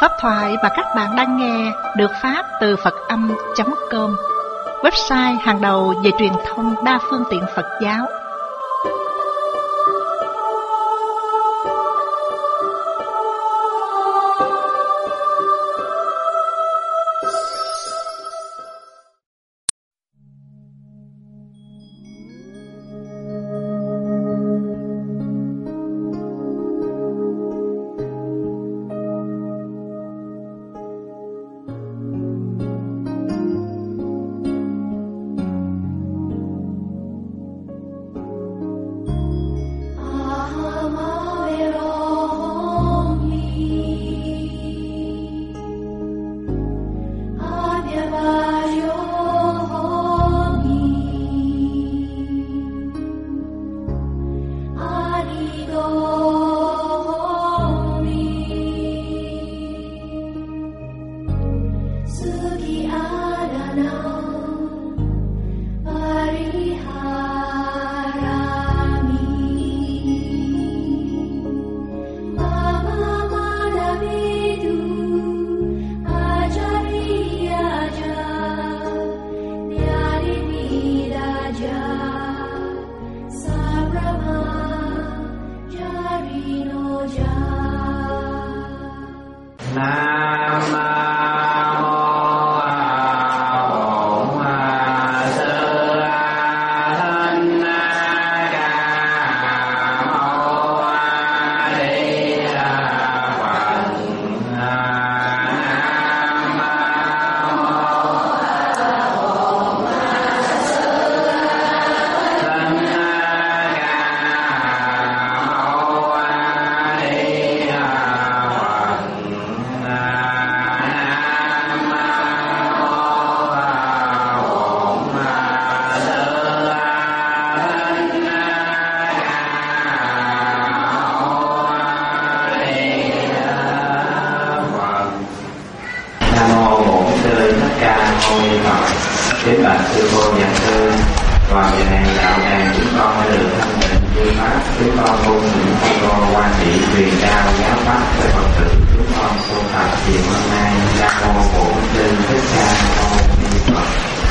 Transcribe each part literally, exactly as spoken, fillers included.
Pháp thoại mà các bạn đang nghe được phát từ Phật Âm chấm com, website hàng đầu về truyền thông đa phương tiện Phật giáo. Kính bạch sư cô nhà sư, toàn về này đạo tràng chúng con đã được thanh tịnh chư pháp, chúng con cung những sư cô quan trị truyền cao giáo pháp cho Phật tử chúng con tu tập chiều hôm nay. Nam mô Bổn Sư Thích Ca Mâu Ni Phật.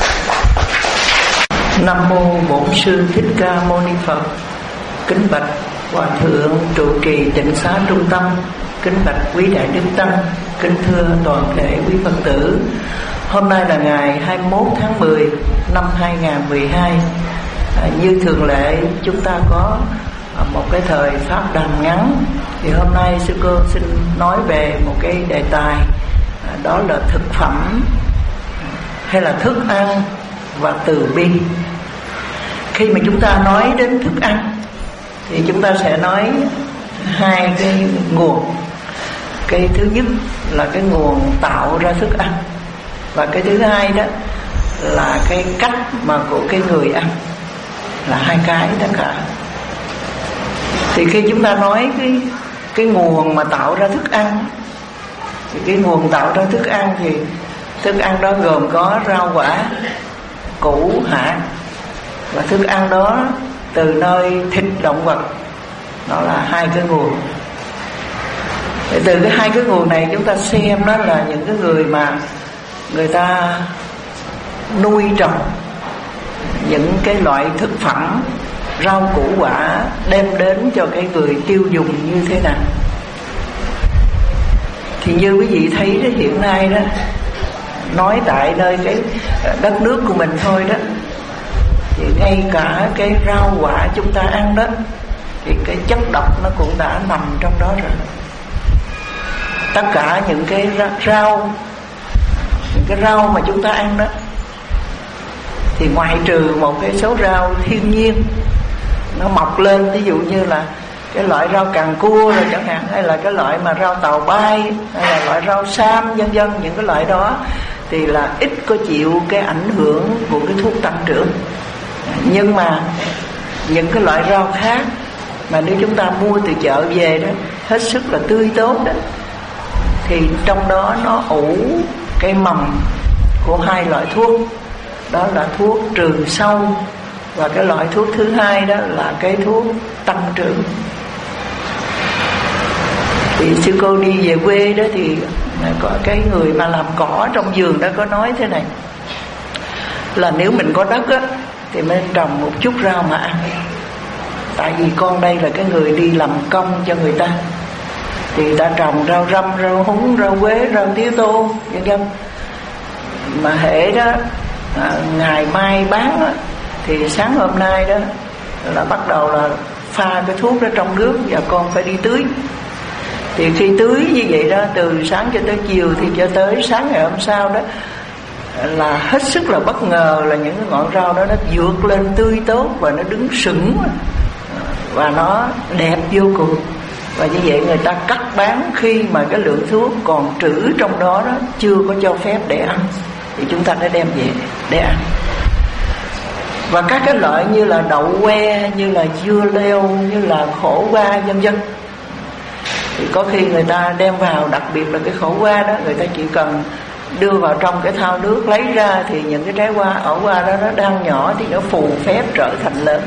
Nam mô Bổn Sư Thích Ca Mâu Ni Phật. Kính bạch Hòa thượng trụ trì tịnh xá Trung Tâm, kính bạch quý đại đức tăng, kính thưa toàn thể quý Phật tử. Hôm nay là ngày hai mươi mốt tháng mười năm hai nghìn không trăm mười hai. à, Như thường lệ chúng ta có một cái thời pháp đàm ngắn. Thì hôm nay sư cô xin nói về một cái đề tài, à, đó là thực phẩm hay là thức ăn và từ bi. Khi mà chúng ta nói đến thức ăn thì chúng ta sẽ nói hai cái nguồn. Cái thứ nhất là cái nguồn tạo ra thức ăn, và cái thứ hai đó là cái cách mà của cái người ăn, là hai cái tất cả. Thì khi chúng ta nói cái cái nguồn mà tạo ra thức ăn, thì cái nguồn tạo ra thức ăn thì thức ăn đó gồm có rau quả, củ hạt, và thức ăn đó từ nơi thịt động vật. Đó là hai cái nguồn. Để từ cái hai cái nguồn này chúng ta xem đó là những cái người mà người ta nuôi trồng những cái loại thực phẩm, rau củ quả đem đến cho cái người tiêu dùng như thế nào. Thì như quý vị thấy đó, hiện nay đó, nói tại nơi cái đất nước của mình thôi đó, thì ngay cả cái rau quả chúng ta ăn đó, thì cái chất độc nó cũng đã nằm trong đó rồi. Tất cả những cái rau Những cái rau mà chúng ta ăn đó, thì ngoại trừ một cái số rau thiên nhiên nó mọc lên, ví dụ như là cái loại rau càng cua rồi chẳng hạn, hay là cái loại mà rau tàu bay, hay là loại rau sam vân vân, những cái loại đó thì là ít có chịu cái ảnh hưởng của cái thuốc tăng trưởng. Nhưng mà những cái loại rau khác mà nếu chúng ta mua từ chợ về đó, hết sức là tươi tốt đó, thì trong đó nó ủ cái mầm của hai loại thuốc. Đó là thuốc trừ sâu, và cái loại thuốc thứ hai đó là cái thuốc tăng trưởng. Thì sư cô đi về quê đó thì Có cái người mà làm cỏ trong vườn đó có nói thế này, là nếu mình có đất á thì mình trồng một chút rau mà ăn. Tại vì con đây là cái người đi làm công cho người ta, thì người ta trồng rau răm, rau húng, rau quế, rau tía tô, vân vân. Mà hễ đó à, ngày mai bán đó, thì sáng hôm nay đó là bắt đầu là pha cái thuốc đó trong nước và con phải đi tưới. Thì khi tưới như vậy đó, từ sáng cho tới chiều thì cho tới sáng ngày hôm sau đó, là hết sức là bất ngờ là những cái ngọn rau đó nó vượt lên tươi tốt và nó đứng sững và nó đẹp vô cùng. Và như vậy người ta cắt bán khi mà cái lượng thuốc còn trữ trong đó đó chưa có cho phép để ăn, thì chúng ta đã đem về để ăn. Và các cái loại như là đậu que, như là dưa leo, như là khổ qua vân vân, thì có khi người ta đem vào, đặc biệt là cái khổ qua đó, người ta chỉ cần đưa vào trong cái thau nước lấy ra, thì những cái trái hoa ở qua đó nó đang nhỏ thì nó phù phép trở thành lớn.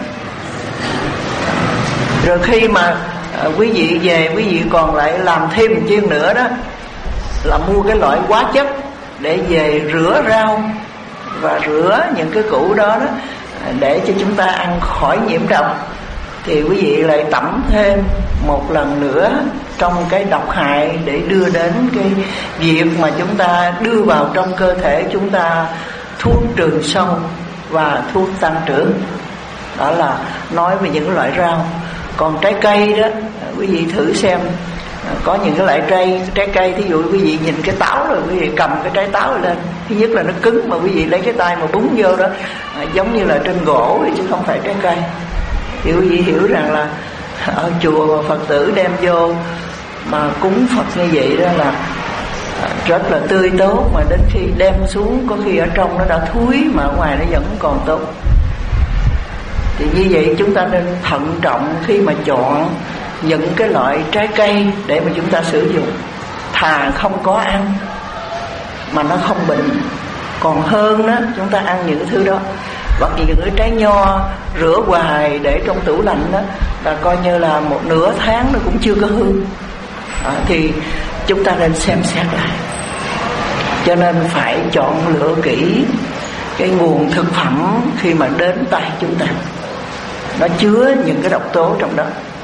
Rồi khi mà à, quý vị về, quý vị còn lại làm thêm một chiên nữa đó, là mua cái loại hóa chất để về rửa rau và rửa những cái củ đó đó, để cho chúng ta ăn khỏi nhiễm độc. Thì quý vị lại tẩm thêm một lần nữa trong cái độc hại để đưa đến cái việc mà chúng ta đưa vào trong cơ thể chúng ta thuốc trừ sâu và thuốc tăng trưởng. Đó là nói về những loại rau. Còn trái cây đó, quý vị thử xem, có những cái loại trái trái cây, thí dụ quý vị nhìn cái táo rồi quý vị cầm cái trái táo lên, thứ nhất là nó cứng, mà quý vị lấy cái tay mà búng vô đó giống như là trên gỗ chứ không phải trái cây. Thì quý vị hiểu rằng là ở chùa mà Phật tử đem vô mà cúng Phật như vậy đó là rất là tươi tốt, mà đến khi đem xuống có khi ở trong nó đã thúi mà ở ngoài nó vẫn còn tốt. Thì như vậy chúng ta nên thận trọng khi mà chọn những cái loại trái cây để mà chúng ta sử dụng. Thà không có ăn mà nó không bệnh, còn hơn đó chúng ta ăn những cái thứ đó. Hoặc những cái trái nho rửa hoài để trong tủ lạnh đó, là coi như là một nửa tháng nó cũng chưa có hư. À, thì chúng ta nên xem xét lại. Cho nên phải chọn lựa kỹ cái nguồn thực phẩm khi mà đến tay chúng ta, nó chứa những cái độc tố trong đó.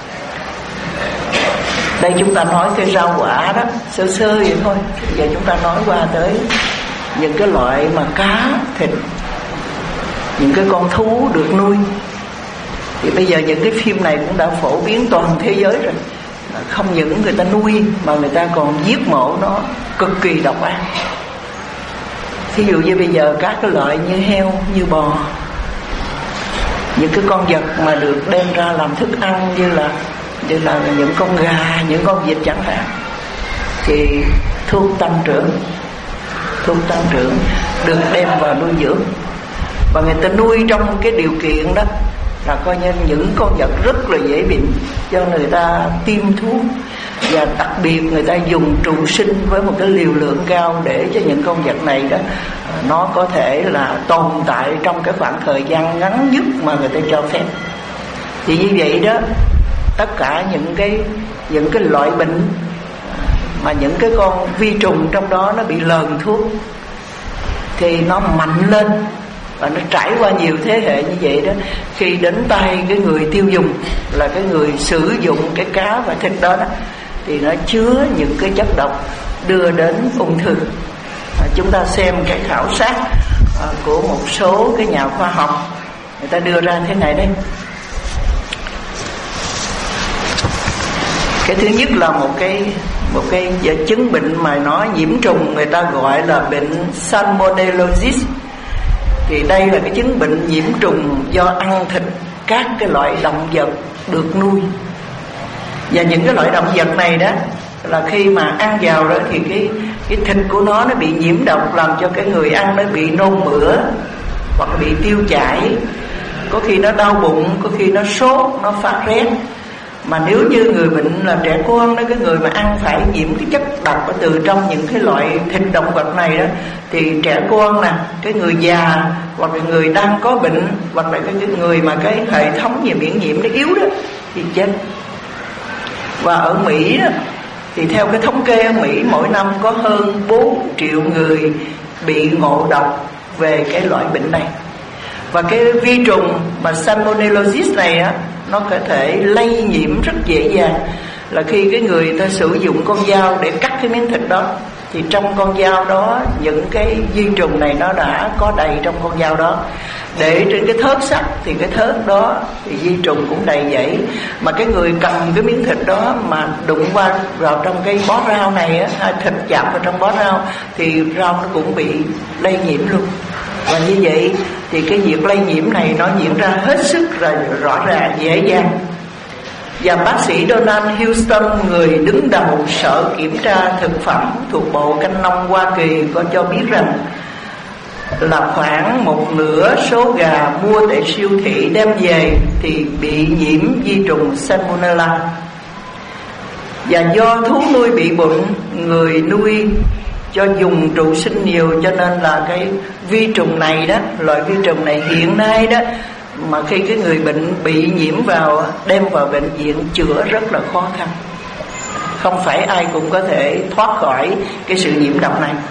Đây chúng ta nói cái rau quả đó sơ sơ vậy thôi. Giờ chúng ta nói qua tới những cái loại mà cá, thịt, những cái con thú được nuôi. Thì bây giờ những cái phim này cũng đã phổ biến toàn thế giới rồi. Không những người ta nuôi mà người ta còn giết mổ nó cực kỳ độc ác. Thí dụ như bây giờ các cái loại như heo, như bò, những cái con vật mà được đem ra làm thức ăn như là như là những con gà, những con vịt chẳng hạn, thì thuốc tăng trưởng, thuốc tăng trưởng được đem vào nuôi dưỡng. Và người ta nuôi trong cái điều kiện đó là coi như những con vật rất là dễ bệnh, cho người ta tiêm thuốc. Và đặc biệt người ta dùng trụ sinh với một cái liều lượng cao để cho những con vật này đó nó có thể là tồn tại trong cái khoảng thời gian ngắn nhất mà người ta cho phép. Thì như vậy đó, tất cả những cái những cái loại bệnh mà những cái con vi trùng trong đó nó bị lờn thuốc thì nó mạnh lên, và nó trải qua nhiều thế hệ như vậy đó. Khi đến tay cái người tiêu dùng, là cái người sử dụng cái cá và thịt đó, đó thì nó chứa những cái chất độc đưa đến ung thư. À, chúng ta xem cái khảo sát à, của một số cái nhà khoa học, người ta đưa ra thế này đây. Cái thứ nhất là một cái một cái chứng bệnh mà nó nhiễm trùng, người ta gọi là bệnh Salmonellosis. Thì đây là cái chứng bệnh nhiễm trùng do ăn thịt các cái loại động vật được nuôi. Và những cái loại động vật này đó là khi mà ăn vào đó thì cái cái thịt của nó nó bị nhiễm độc, làm cho cái người ăn nó bị nôn mửa hoặc bị tiêu chảy, có khi nó đau bụng, có khi nó sốt, nó phát rét. Mà nếu như người bệnh là trẻ con đó, cái người mà ăn phải nhiễm cái chất độc ở từ trong những cái loại thịt động vật này đó, thì trẻ con nè, cái người già, hoặc là người đang có bệnh, hoặc là cái người mà cái hệ thống về miễn nhiễm nó yếu đó thì chết. Và ở Mỹ đó, Thì theo cái thống kê ở Mỹ, mỗi năm có hơn bốn triệu người bị ngộ độc về cái loại bệnh này. Và cái vi trùng mà Salmonellosis này á, nó có thể lây nhiễm rất dễ dàng. Là khi cái người ta sử dụng con dao để cắt cái miếng thịt đó, thì trong con dao đó những cái vi trùng này nó đã có đầy trong con dao đó. Để trên cái thớt sắt thì cái thớt đó thì vi trùng cũng đầy vậy. Mà cái người cầm cái miếng thịt đó mà đụng qua vào trong cái bó rau này á, hay thịt chạm vào trong bó rau, thì rau nó cũng bị lây nhiễm luôn. Và như vậy thì cái việc lây nhiễm này nó diễn ra hết sức là rõ ràng, dễ dàng. Và bác sĩ Donald Houston, người đứng đầu Sở Kiểm tra Thực phẩm thuộc Bộ Canh nông Hoa Kỳ, có cho biết rằng là khoảng một nửa số gà mua tại siêu thị đem về thì bị nhiễm vi trùng Salmonella. Và do thú nuôi bị bệnh, người nuôi cho dùng trụ sinh nhiều, cho nên là cái vi trùng này đó, loại vi trùng này hiện nay đó, mà khi cái người bệnh bị nhiễm vào, đem vào bệnh viện chữa rất là khó khăn. Không phải ai cũng có thể thoát khỏi cái sự nhiễm độc này.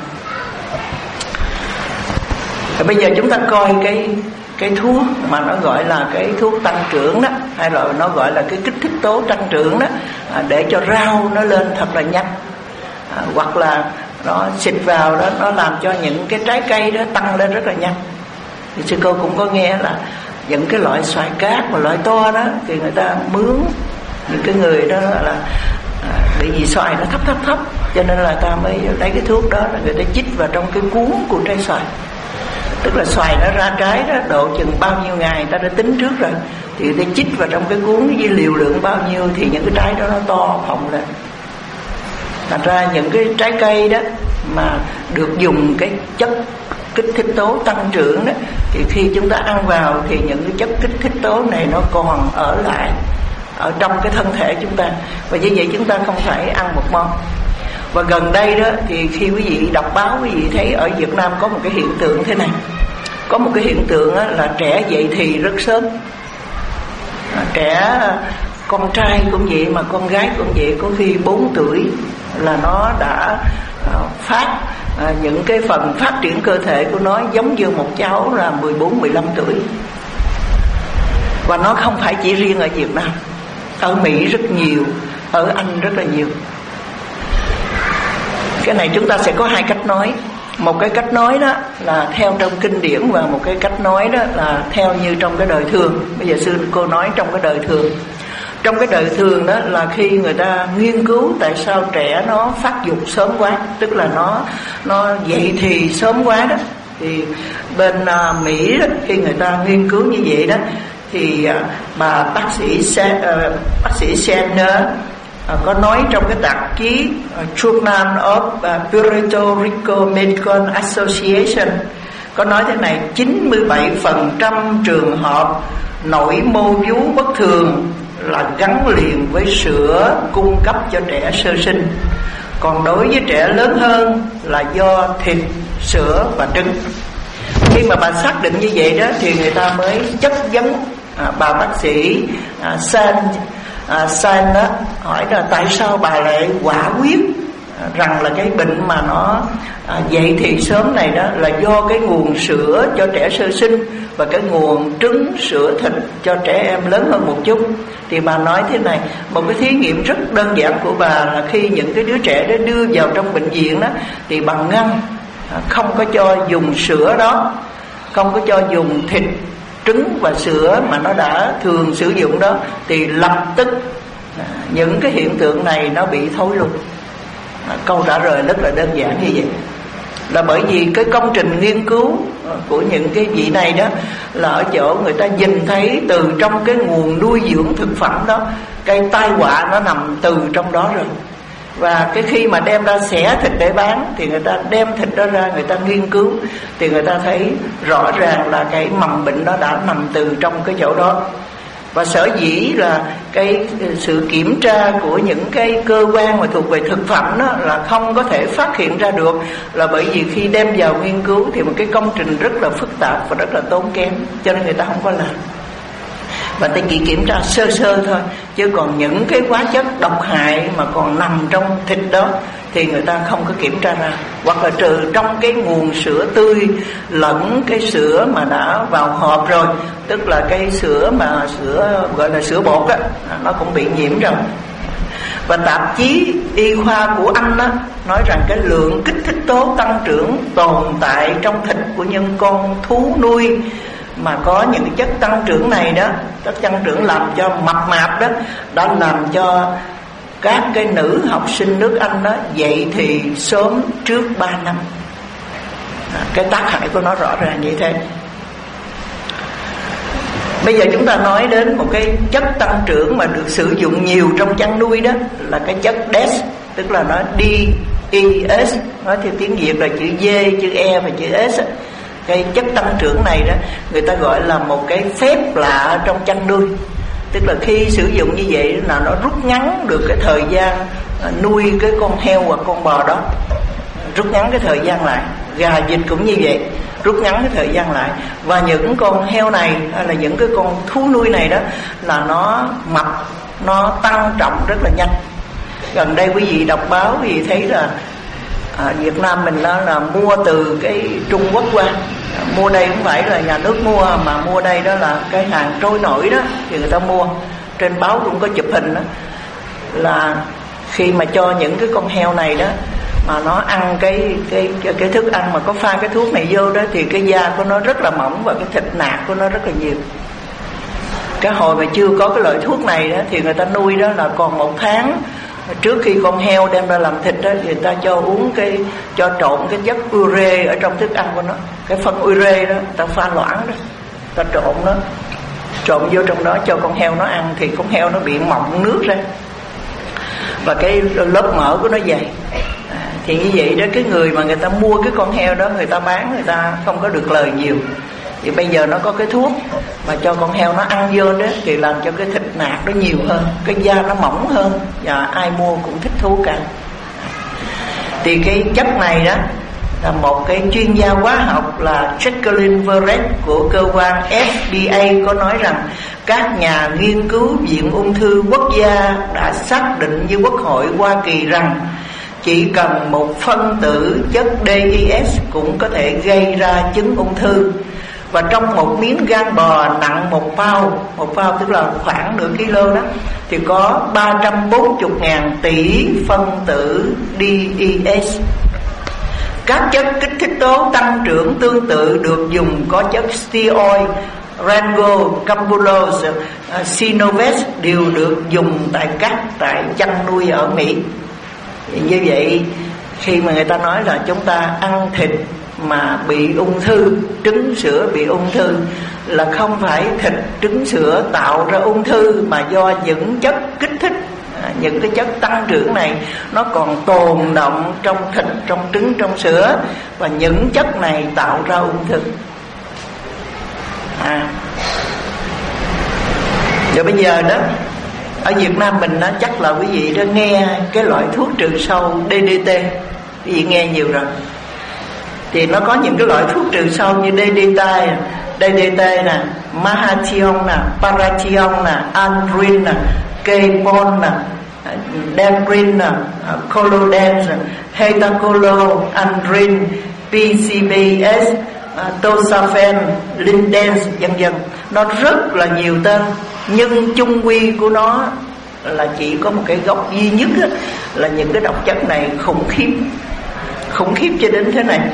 Và bây giờ chúng ta coi cái cái thuốc mà nó gọi là cái thuốc tăng trưởng đó, hay là nó gọi là cái kích thích tố tăng trưởng đó, à, để cho rau nó lên thật là nhanh, à, hoặc là nó xịt vào đó, nó làm cho những cái trái cây đó tăng lên rất là nhanh. Thì sư cô cũng có nghe là những cái loại xoài cát mà loại to đó thì người ta mướn những cái người đó là à, bị vì xoài nó thấp thấp thấp, cho nên là ta mới lấy cái thuốc đó là người ta chích vào trong cái cuống của trái xoài. Tức là xoài nó ra trái đó độ chừng bao nhiêu ngày ta đã tính trước rồi, thì người ta chích vào trong cái cuống với liều lượng bao nhiêu thì những cái trái đó nó to phồng lên. Thành ra những cái trái cây đó mà được dùng cái chất kích thích tố tăng trưởng đó, thì khi chúng ta ăn vào thì những cái chất kích thích tố này nó còn ở lại ở trong cái thân thể chúng ta, và như vậy chúng ta không phải ăn một món. Và gần đây đó thì khi quý vị đọc báo, quý vị thấy ở Việt Nam có một cái hiện tượng thế này. Có một cái hiện tượng là trẻ dậy thì rất sớm. Trẻ con trai cũng vậy mà con gái cũng vậy, có khi bốn tuổi là nó đã phát những cái phần phát triển cơ thể của nó giống như một cháu là mười bốn mười lăm tuổi. Và nó không phải chỉ riêng ở Việt Nam, ở Mỹ rất nhiều, ở Anh rất là nhiều. Cái này chúng ta sẽ có hai cách nói. Một cái cách nói đó là theo trong kinh điển, và một cái cách nói đó là theo như trong cái đời thường. Bây giờ sư cô nói trong cái đời thường. Trong cái đời thường đó là khi người ta nghiên cứu tại sao trẻ nó phát dục sớm quá, tức là nó nó dậy thì sớm quá đó. Thì bên uh, Mỹ đó, khi người ta nghiên cứu như vậy đó, thì uh, bà bác sĩ Sen, uh, bác sĩ Senner uh, có nói trong cái tạp chí uh, Journal of uh, Puerto Rico Medical Association, có nói thế này: chín mươi bảy phần trăm trường hợp nội mô vú bất thường là gắn liền với sữa cung cấp cho trẻ sơ sinh, còn đối với trẻ lớn hơn là do thịt, sữa và trứng. Khi mà bà xác định như vậy đó thì người ta mới chất vấn à, bà bác sĩ à, San à, San đó, hỏi là tại sao bà lại quả quyết à, rằng là cái bệnh mà nó à, dậy thì sớm này đó là do cái nguồn sữa cho trẻ sơ sinh và cái nguồn trứng, sữa, thịt cho trẻ em lớn hơn một chút. Thì bà nói thế này, một cái thí nghiệm rất đơn giản của bà là khi những cái đứa trẻ đó đưa vào trong bệnh viện đó, thì bà ngăn không có cho dùng sữa đó, không có cho dùng thịt, trứng và sữa mà nó đã thường sử dụng đó, thì lập tức những cái hiện tượng này nó bị thối luôn. Câu trả lời rất là đơn giản như vậy. Là bởi vì cái công trình nghiên cứu của những cái vị này đó là ở chỗ người ta nhìn thấy từ trong cái nguồn nuôi dưỡng thực phẩm đó, cái tai họa nó nằm từ trong đó rồi. Và cái khi mà đem ra xẻ thịt để bán thì người ta đem thịt đó ra, người ta nghiên cứu thì người ta thấy rõ ràng là cái mầm bệnh đó đã nằm từ trong cái chỗ đó. Và sở dĩ là cái sự kiểm tra của những cái cơ quan mà thuộc về thực phẩm đó là không có thể phát hiện ra được, là bởi vì khi đem vào nghiên cứu thì một cái công trình rất là phức tạp và rất là tốn kém, cho nên người ta không có làm. và ta chỉ kiểm tra sơ sơ thôi, chứ còn những cái hóa chất độc hại mà còn nằm trong thịt đó thì người ta không có kiểm tra ra, hoặc là trừ trong cái nguồn sữa tươi lẫn cái sữa mà đã vào hộp rồi, tức là cái sữa mà sữa gọi là sữa bột á, nó cũng bị nhiễm rồi. Và tạp chí y khoa của Anh á, nói rằng cái lượng kích thích tố tăng trưởng tồn tại trong thịt của những con thú nuôi mà có những cái chất tăng trưởng này đó, chất tăng trưởng làm cho mập mạp đó, đã làm cho các cái nữ học sinh nước Anh đó dậy thì sớm trước ba năm. À, cái tác hại của nó rõ ràng như thế. Bây giờ chúng ta nói đến một cái chất tăng trưởng mà được sử dụng nhiều trong chăn nuôi đó là cái chất D E S, tức là nó D E S, nói theo tiếng Việt là chữ D, chữ E và chữ S. Cái chất tăng trưởng này đó người ta gọi là một cái phép lạ trong chăn nuôi, tức là khi sử dụng như vậy là nó rút ngắn được cái thời gian nuôi cái con heo hoặc con bò đó, rút ngắn cái thời gian lại. Gà vịt cũng như vậy, rút ngắn cái thời gian lại. Và những con heo này hay là những cái con thú nuôi này đó là nó mập, nó tăng trọng rất là nhanh. Gần đây quý vị đọc báo thì thấy là à, Việt Nam mình đó là mua từ cái Trung Quốc qua. Mua đây không phải là nhà nước mua, mà mua đây đó là cái hàng trôi nổi đó thì người ta mua. Trên báo cũng có chụp hình đó, là khi mà cho những cái con heo này đó mà nó ăn cái cái cái thức ăn mà có pha cái thuốc này vô đó thì cái da của nó rất là mỏng và cái thịt nạc của nó rất là nhiều. Cái hồi mà chưa có cái loại thuốc này đó thì người ta nuôi đó là còn một tháng trước khi con heo đem ra làm thịt đó, người ta cho uống cái cho trộn cái chất ure ở trong thức ăn của nó, cái phân ure đó, ta pha loãng đó, ta trộn nó, trộn vô trong đó cho con heo nó ăn thì con heo nó bị mọng nước ra và cái lớp mỡ của nó dày. À, thì như vậy đó, cái người mà người ta mua cái con heo đó, người ta bán, người ta không có được lời nhiều. Thì bây giờ nó có cái thuốc mà cho con heo nó ăn vô đó thì làm cho cái thịt nạc nó nhiều hơn, cái da nó mỏng hơn, và ai mua cũng thích thú cả. Thì cái chất này đó là một cái chuyên gia hóa học là Jacqueline Verret của cơ quan F D A có nói rằng các nhà nghiên cứu Viện Ung thư Quốc gia đã xác định với Quốc hội Hoa Kỳ rằng chỉ cần một phân tử chất D E S cũng có thể gây ra chứng ung thư. Và trong một miếng gan bò nặng một pound, một pound tức là khoảng nửa kilo đó, thì có ba trăm bốn mươi ngàn tỷ phân tử D E S. Các chất kích thích tố tăng trưởng tương tự được dùng có chất steroid, Rango, Cambulos, Sinovest đều được dùng tại các tại chăn nuôi ở Mỹ. Như vậy khi mà người ta nói là chúng ta ăn thịt mà bị ung thư, trứng sữa bị ung thư, là không phải thịt trứng sữa tạo ra ung thư, mà do những chất kích thích, những cái chất tăng trưởng này nó còn tồn động trong thịt, trong trứng, trong sữa, và những chất này tạo ra ung thư. À, rồi bây giờ đó ở Việt Nam mình đó, chắc là quý vị đã nghe cái loại thuốc trừ sâu D D T, quý vị nghe nhiều rồi. Thì nó có những cái loại thuốc trừ sâu như D D T, D D T nè, Mahathion nè, Parathion nè, Andrin nè, Kepon nè, Dendrin nè, Colodens, Hetacolo, Andrin, P C B S, Tosafen, Lindens, vân vân. Nó rất là nhiều tên, nhưng chung quy của nó là chỉ có một cái gốc duy nhất á, là những cái độc chất này khủng khiếp, khủng khiếp cho đến thế này,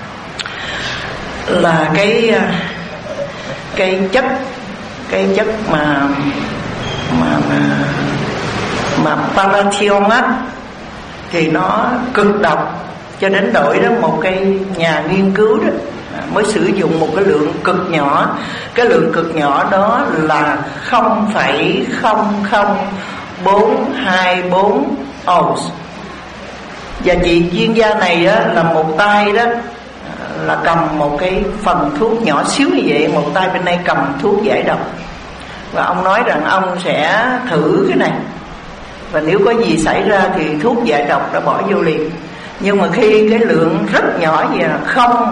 là cái cái chất cái chất mà mà mà, mà Parathion á, thì nó cực độc cho đến nỗi đó một cái nhà nghiên cứu đó mới sử dụng một cái lượng cực nhỏ. Cái lượng cực nhỏ đó là không phẩy không không bốn hai bốn ounce. Và chị chuyên gia này đó, là một tay đó là cầm một cái phần thuốc nhỏ xíu như vậy, một tay bên đây cầm thuốc giải độc. Và ông nói rằng ông sẽ thử cái này, và nếu có gì xảy ra thì thuốc giải độc đã bỏ vô liền. Nhưng mà khi cái lượng rất nhỏ gì là không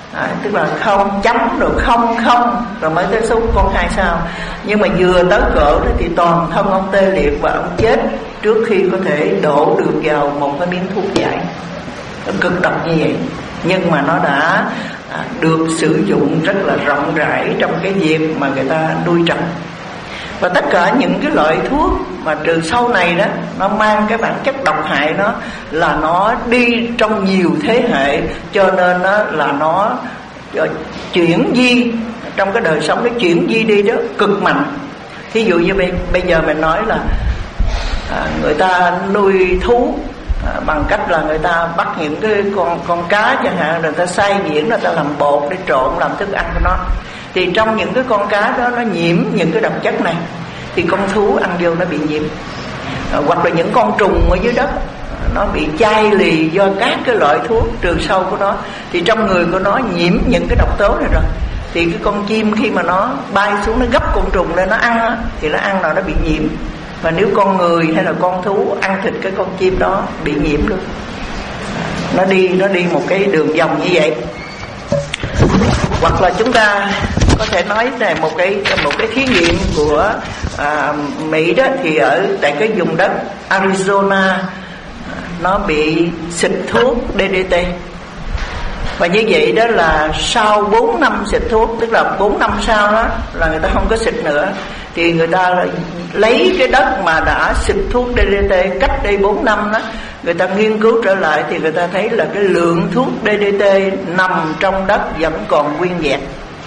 à, tức là không chấm rồi không không rồi mới tới số con hai sao. Nhưng mà vừa tới cỡ đó thì toàn thân ông tê liệt và ông chết trước khi có thể đổ được vào một cái miếng thuốc giải. Nó cực độc như vậy, nhưng mà nó đã à, được sử dụng rất là rộng rãi trong cái việc mà người ta nuôi trồng. Và tất cả những cái loại thuốc mà từ sau này đó, nó mang cái bản chất độc hại, nó là nó đi trong nhiều thế hệ, cho nên nó là nó chuyển di trong cái đời sống, nó chuyển di đi đó cực mạnh. Thí dụ như bây, bây giờ mình nói là à, người ta nuôi thú à, bằng cách là người ta bắt những cái con con cá chẳng hạn, rồi người ta xay nhuyễn, người ta làm bột để trộn làm thức ăn cho nó. Thì trong những cái con cá đó nó nhiễm những cái độc chất này, thì con thú ăn vô nó bị nhiễm. à, Hoặc là những con trùng ở dưới đất nó bị chai lì do các cái loại thuốc trừ sâu của nó, thì trong người của nó nhiễm những cái độc tố này rồi. Thì cái con chim khi mà nó bay xuống, nó gấp con trùng lên nó ăn á, thì nó ăn rồi nó bị nhiễm. Và nếu con người hay là con thú ăn thịt cái con chim đó bị nhiễm luôn. Nó đi nó đi một cái đường vòng như vậy. Hoặc là chúng ta có thể nói về một cái một cái thí nghiệm của à, Mỹ đó, thì ở tại cái vùng đất Arizona nó bị xịt thuốc đê đê tê. Và như vậy đó là sau bốn năm xịt thuốc, tức là bốn năm sau đó là người ta không có xịt nữa, thì người ta lấy cái đất mà đã xịt thuốc đê đê tê cách đây bốn năm đó, người ta nghiên cứu trở lại thì người ta thấy là cái lượng thuốc đê đê tê nằm trong đất vẫn còn nguyên vẹn.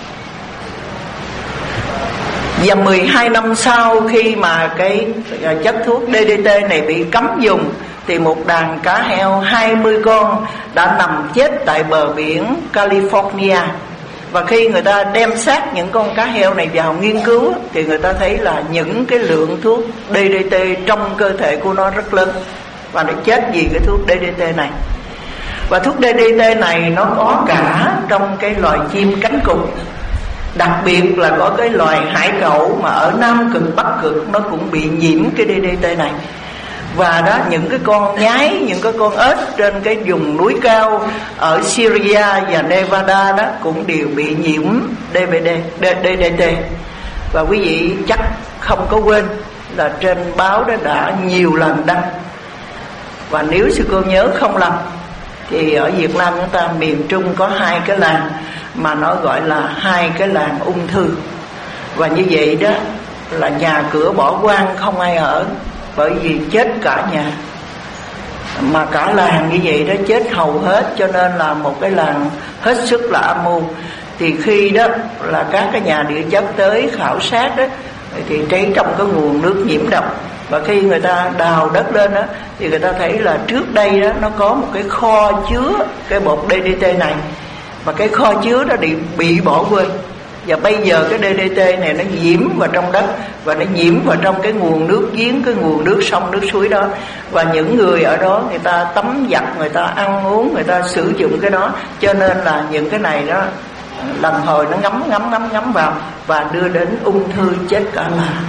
Và mười hai năm sau khi mà cái chất thuốc đê đê tê này bị cấm dùng, thì một đàn cá heo hai mươi con đã nằm chết tại bờ biển California. Và khi người ta đem xác những con cá heo này vào nghiên cứu, thì người ta thấy là những cái lượng thuốc đê đê tê trong cơ thể của nó rất lớn, và nó chết vì cái thuốc đê đê tê này. Và thuốc đê đê tê này nó có cả trong cái loài chim cánh cụt, đặc biệt là có cái loài hải cẩu mà ở Nam Cực Bắc Cực nó cũng bị nhiễm cái đê đê tê này. Và đó, những cái con nhái, những cái con ếch trên cái vùng núi cao ở Syria và Nevada đó cũng đều bị nhiễm đê đê tê. Và quý vị chắc không có quên là trên báo đó đã nhiều lần đăng. Và nếu sư cô nhớ không lầm thì ở Việt Nam chúng ta, miền Trung có hai cái làng mà nó gọi là hai cái làng ung thư. Và như vậy đó là nhà cửa bỏ hoang không ai ở, bởi vì chết cả nhà, mà cả làng như vậy đó chết hầu hết, cho nên là một cái làng hết sức là âm mưu. Thì khi đó là các cái nhà địa chất tới khảo sát đó, thì thấy trong cái nguồn nước nhiễm độc. Và khi người ta đào đất lên đó, thì người ta thấy là trước đây đó nó có một cái kho chứa cái bột đê đê tê này, và cái kho chứa đó bị, bị bỏ quên. Và bây giờ cái đê đê tê này nó nhiễm vào trong đất, và nó nhiễm vào trong cái nguồn nước giếng, cái nguồn nước sông, nước suối đó. Và những người ở đó người ta tắm giặt, người ta ăn uống, người ta sử dụng cái đó, cho nên là những cái này đó lần hồi nó ngấm ngấm ngấm ngấm vào và đưa đến ung thư chết cả làng.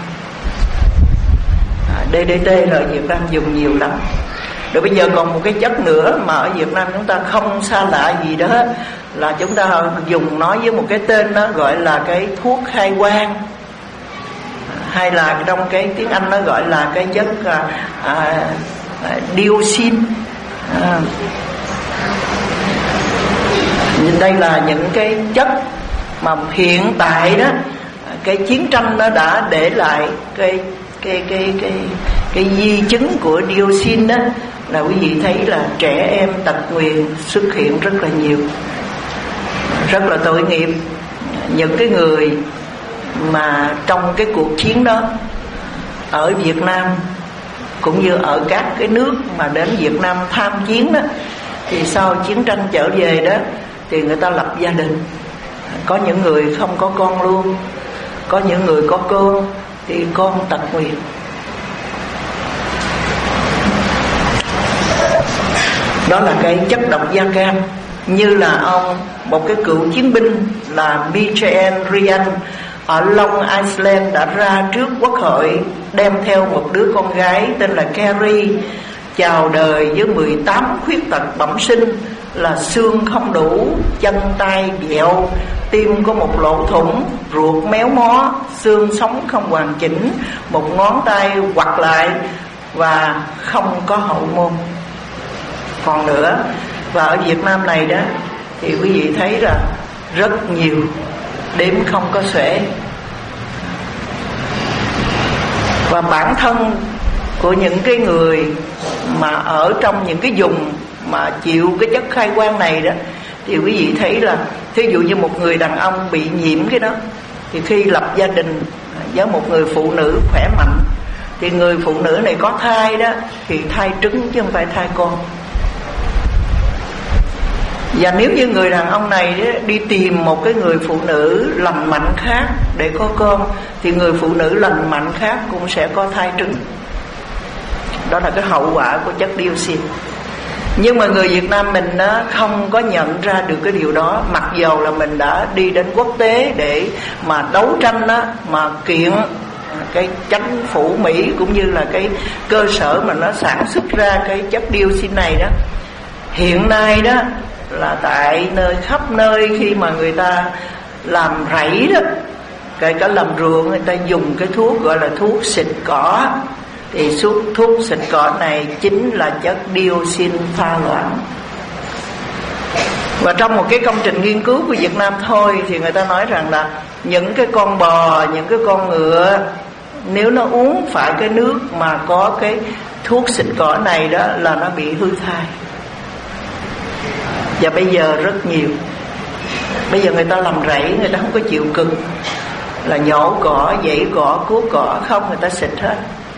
à, đê đê tê là ở Việt Nam dùng nhiều lắm. Rồi bây giờ còn một cái chất nữa mà ở Việt Nam chúng ta không xa lạ gì đó, là chúng ta dùng nói với một cái tên đó gọi là cái thuốc khai quang, hay là trong cái tiếng Anh nó gọi là cái chất à, à, dioxin. à. Đây là những cái chất mà hiện tại đó cái chiến tranh nó đã để lại cái cái cái cái cái di chứng của dioxin đó, là quý vị thấy là trẻ em tật nguyền xuất hiện rất là nhiều, rất là tội nghiệp. Những cái người mà trong cái cuộc chiến đó ở Việt Nam cũng như ở các cái nước mà đến Việt Nam tham chiến đó, thì sau chiến tranh trở về đó thì người ta lập gia đình. Có những người không có con luôn, có những người có con thì con tật nguyền. Đó là cái chất độc da cam. Như là ông, một cái cựu chiến binh là Michael Ryan ở Long Island đã ra trước quốc hội, đem theo một đứa con gái tên là Carrie, chào đời với mười tám khuyết tật bẩm sinh, là xương không đủ, chân tay dẹo, tim có một lỗ thủng, ruột méo mó, xương sống không hoàn chỉnh, một ngón tay quặt lại và không có hậu môn. Còn nữa, và ở Việt Nam này đó thì quý vị thấy là rất nhiều, đếm không có xuể. Và bản thân của những cái người mà ở trong những cái vùng mà chịu cái chất khai quang này đó, thì quý vị thấy là thí dụ như một người đàn ông bị nhiễm cái đó, thì khi lập gia đình với một người phụ nữ khỏe mạnh, thì người phụ nữ này có thai đó thì thai trứng chứ không phải thai con. Và nếu như người đàn ông này đi tìm một cái người phụ nữ lành mạnh khác để có con, thì người phụ nữ lành mạnh khác cũng sẽ có thai trứng. Đó là cái hậu quả của chất dioxin. Nhưng mà người Việt Nam mình đó không có nhận ra được cái điều đó, mặc dầu là mình đã đi đến quốc tế để mà đấu tranh đó, mà kiện cái chính phủ Mỹ cũng như là cái cơ sở mà nó sản xuất ra cái chất dioxin này đó. Hiện nay đó là tại nơi khắp nơi khi mà người ta làm rẫy đó, kể cả làm ruộng, người ta dùng cái thuốc gọi là thuốc xịt cỏ, thì thuốc thuốc xịt cỏ này chính là chất dioxin pha loãng. Và trong một cái công trình nghiên cứu của Việt Nam thôi, thì người ta nói rằng là những cái con bò, những cái con ngựa, nếu nó uống phải cái nước mà có cái thuốc xịt cỏ này đó là nó bị hư thai. Và bây giờ rất nhiều, bây giờ người ta làm rẫy, người ta không có chịu cực là nhổ cỏ, dãy cỏ, cuốc cỏ, không, người ta xịt hết.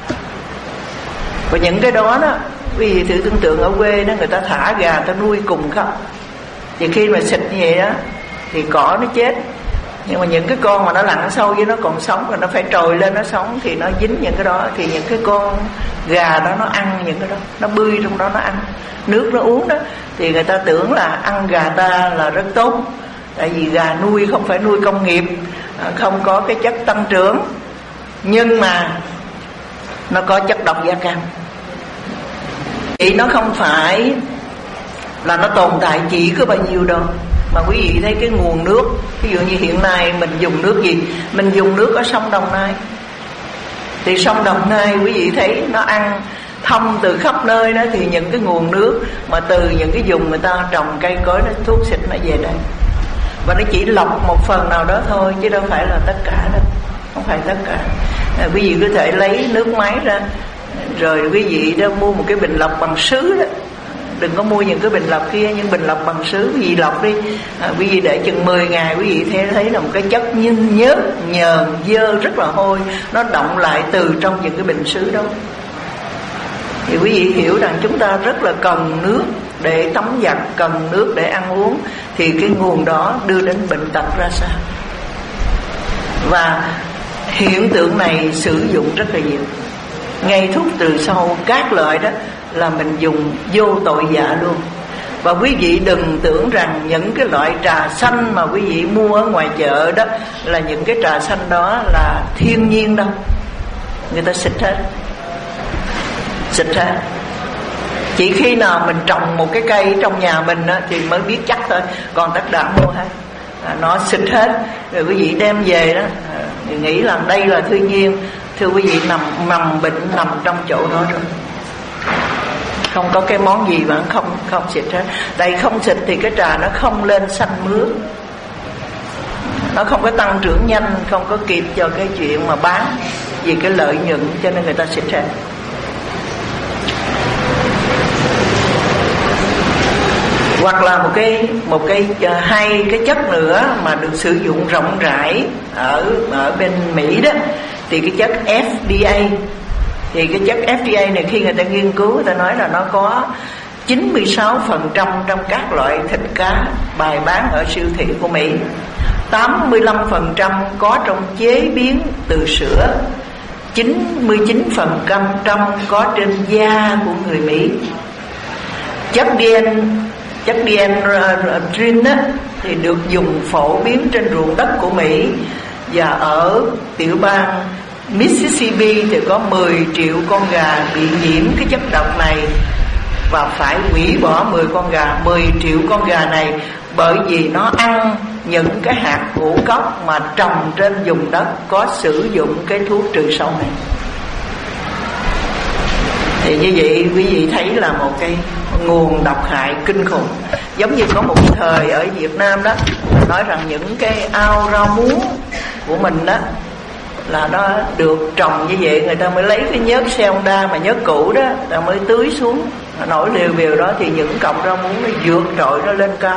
Và những cái đó đó, quý vị thử tưởng tượng ở quê đó, người ta thả gà, người ta nuôi cùng không, thì khi mà xịt như vậy đó thì cỏ nó chết. Nhưng mà những cái con mà nó lặn sâu với nó còn sống, rồi nó phải trồi lên nó sống, thì nó dính những cái đó, thì những cái con gà đó nó ăn những cái đó, nó bươi trong đó nó ăn nước nó uống đó, thì người ta tưởng là ăn gà ta là rất tốt. Tại vì gà nuôi không phải nuôi công nghiệp, không có cái chất tăng trưởng, nhưng mà nó có chất độc da cam. Thì nó không phải là nó tồn tại chỉ có bao nhiêu đâu, mà quý vị thấy cái nguồn nước, ví dụ như hiện nay mình dùng nước gì? Mình dùng nước ở sông Đồng Nai. Thì sông Đồng Nai quý vị thấy nó ăn thông từ khắp nơi đó, thì những cái nguồn nước mà từ những cái vùng người ta trồng cây cối, nó thuốc xịt nó về đây, và nó chỉ lọc một phần nào đó thôi, chứ đâu phải là tất cả đâu, không phải tất cả. À, quý vị có thể lấy nước máy ra, rồi quý vị đó mua một cái bình lọc bằng sứ đó, đừng có mua những cái bình lọc kia, nhưng bình lọc bằng sứ quý vị lọc đi, à, quý vị để chừng mười ngày quý vị thấy thấy là một cái chất như nhớt, nhờn, dơ rất là hôi, nó động lại từ trong những cái bình sứ đó. Thì quý vị hiểu rằng chúng ta rất là cần nước để tắm giặt, cần nước để ăn uống, thì cái nguồn đó đưa đến bệnh tật ra sao. Và hiện tượng này sử dụng rất là nhiều, ngay thuốc trừ sâu các loại đó là mình dùng vô tội vạ luôn. Và quý vị đừng tưởng rằng những cái loại trà xanh mà quý vị mua ở ngoài chợ đó là những cái trà xanh đó là thiên nhiên đâu, người ta xịt hết, xịt hết. Chỉ khi nào mình trồng một cái cây trong nhà mình á, thì mới biết chắc thôi, còn tất cả mua hết, à, nó xịt hết. Rồi quý vị đem về đó thì nghĩ là đây là thiên nhiên. Thưa quý vị, nằm mầm bệnh nằm trong chỗ đó rồi, không có cái món gì mà không không xịt hết. Đây không xịt thì cái trà nó không lên xanh mướt, nó không có tăng trưởng nhanh, không có kịp cho cái chuyện mà bán, vì cái lợi nhuận cho nên người ta xịt hết. Hoặc là một cái một cái hai cái chất nữa mà được sử dụng rộng rãi ở ở bên Mỹ đó, thì cái chất F D A. Thì cái chất F D A này khi người ta nghiên cứu, người ta nói là nó có chín mươi sáu phần trăm trong các loại thịt cá bày bán ở siêu thị của Mỹ, tám mươi lăm phần trăm có trong chế biến từ sữa, chín mươi chín phần trăm có trên da của người Mỹ. Chất D N Chất dendrin á, thì được dùng phổ biến trên ruộng đất của Mỹ, và ở tiểu bang Mississippi thì có mười triệu con gà bị nhiễm cái chất độc này, và phải hủy bỏ mười con gà, mười triệu con gà này, bởi vì nó ăn những cái hạt ngũ cốc mà trồng trên vùng đất có sử dụng cái thuốc trừ sâu này. Thì như vậy quý vị thấy là một cái nguồn độc hại kinh khủng. Giống như có một thời ở Việt Nam đó, nói rằng những cái ao rau muống của mình đó là nó được trồng như vậy, người ta mới lấy cái nhớt xe Honda mà nhớt cũ đó, người ta mới tưới xuống, nó nổi liều bìu đó, thì những cọng rau muống nó vượt trội, nó lên cao.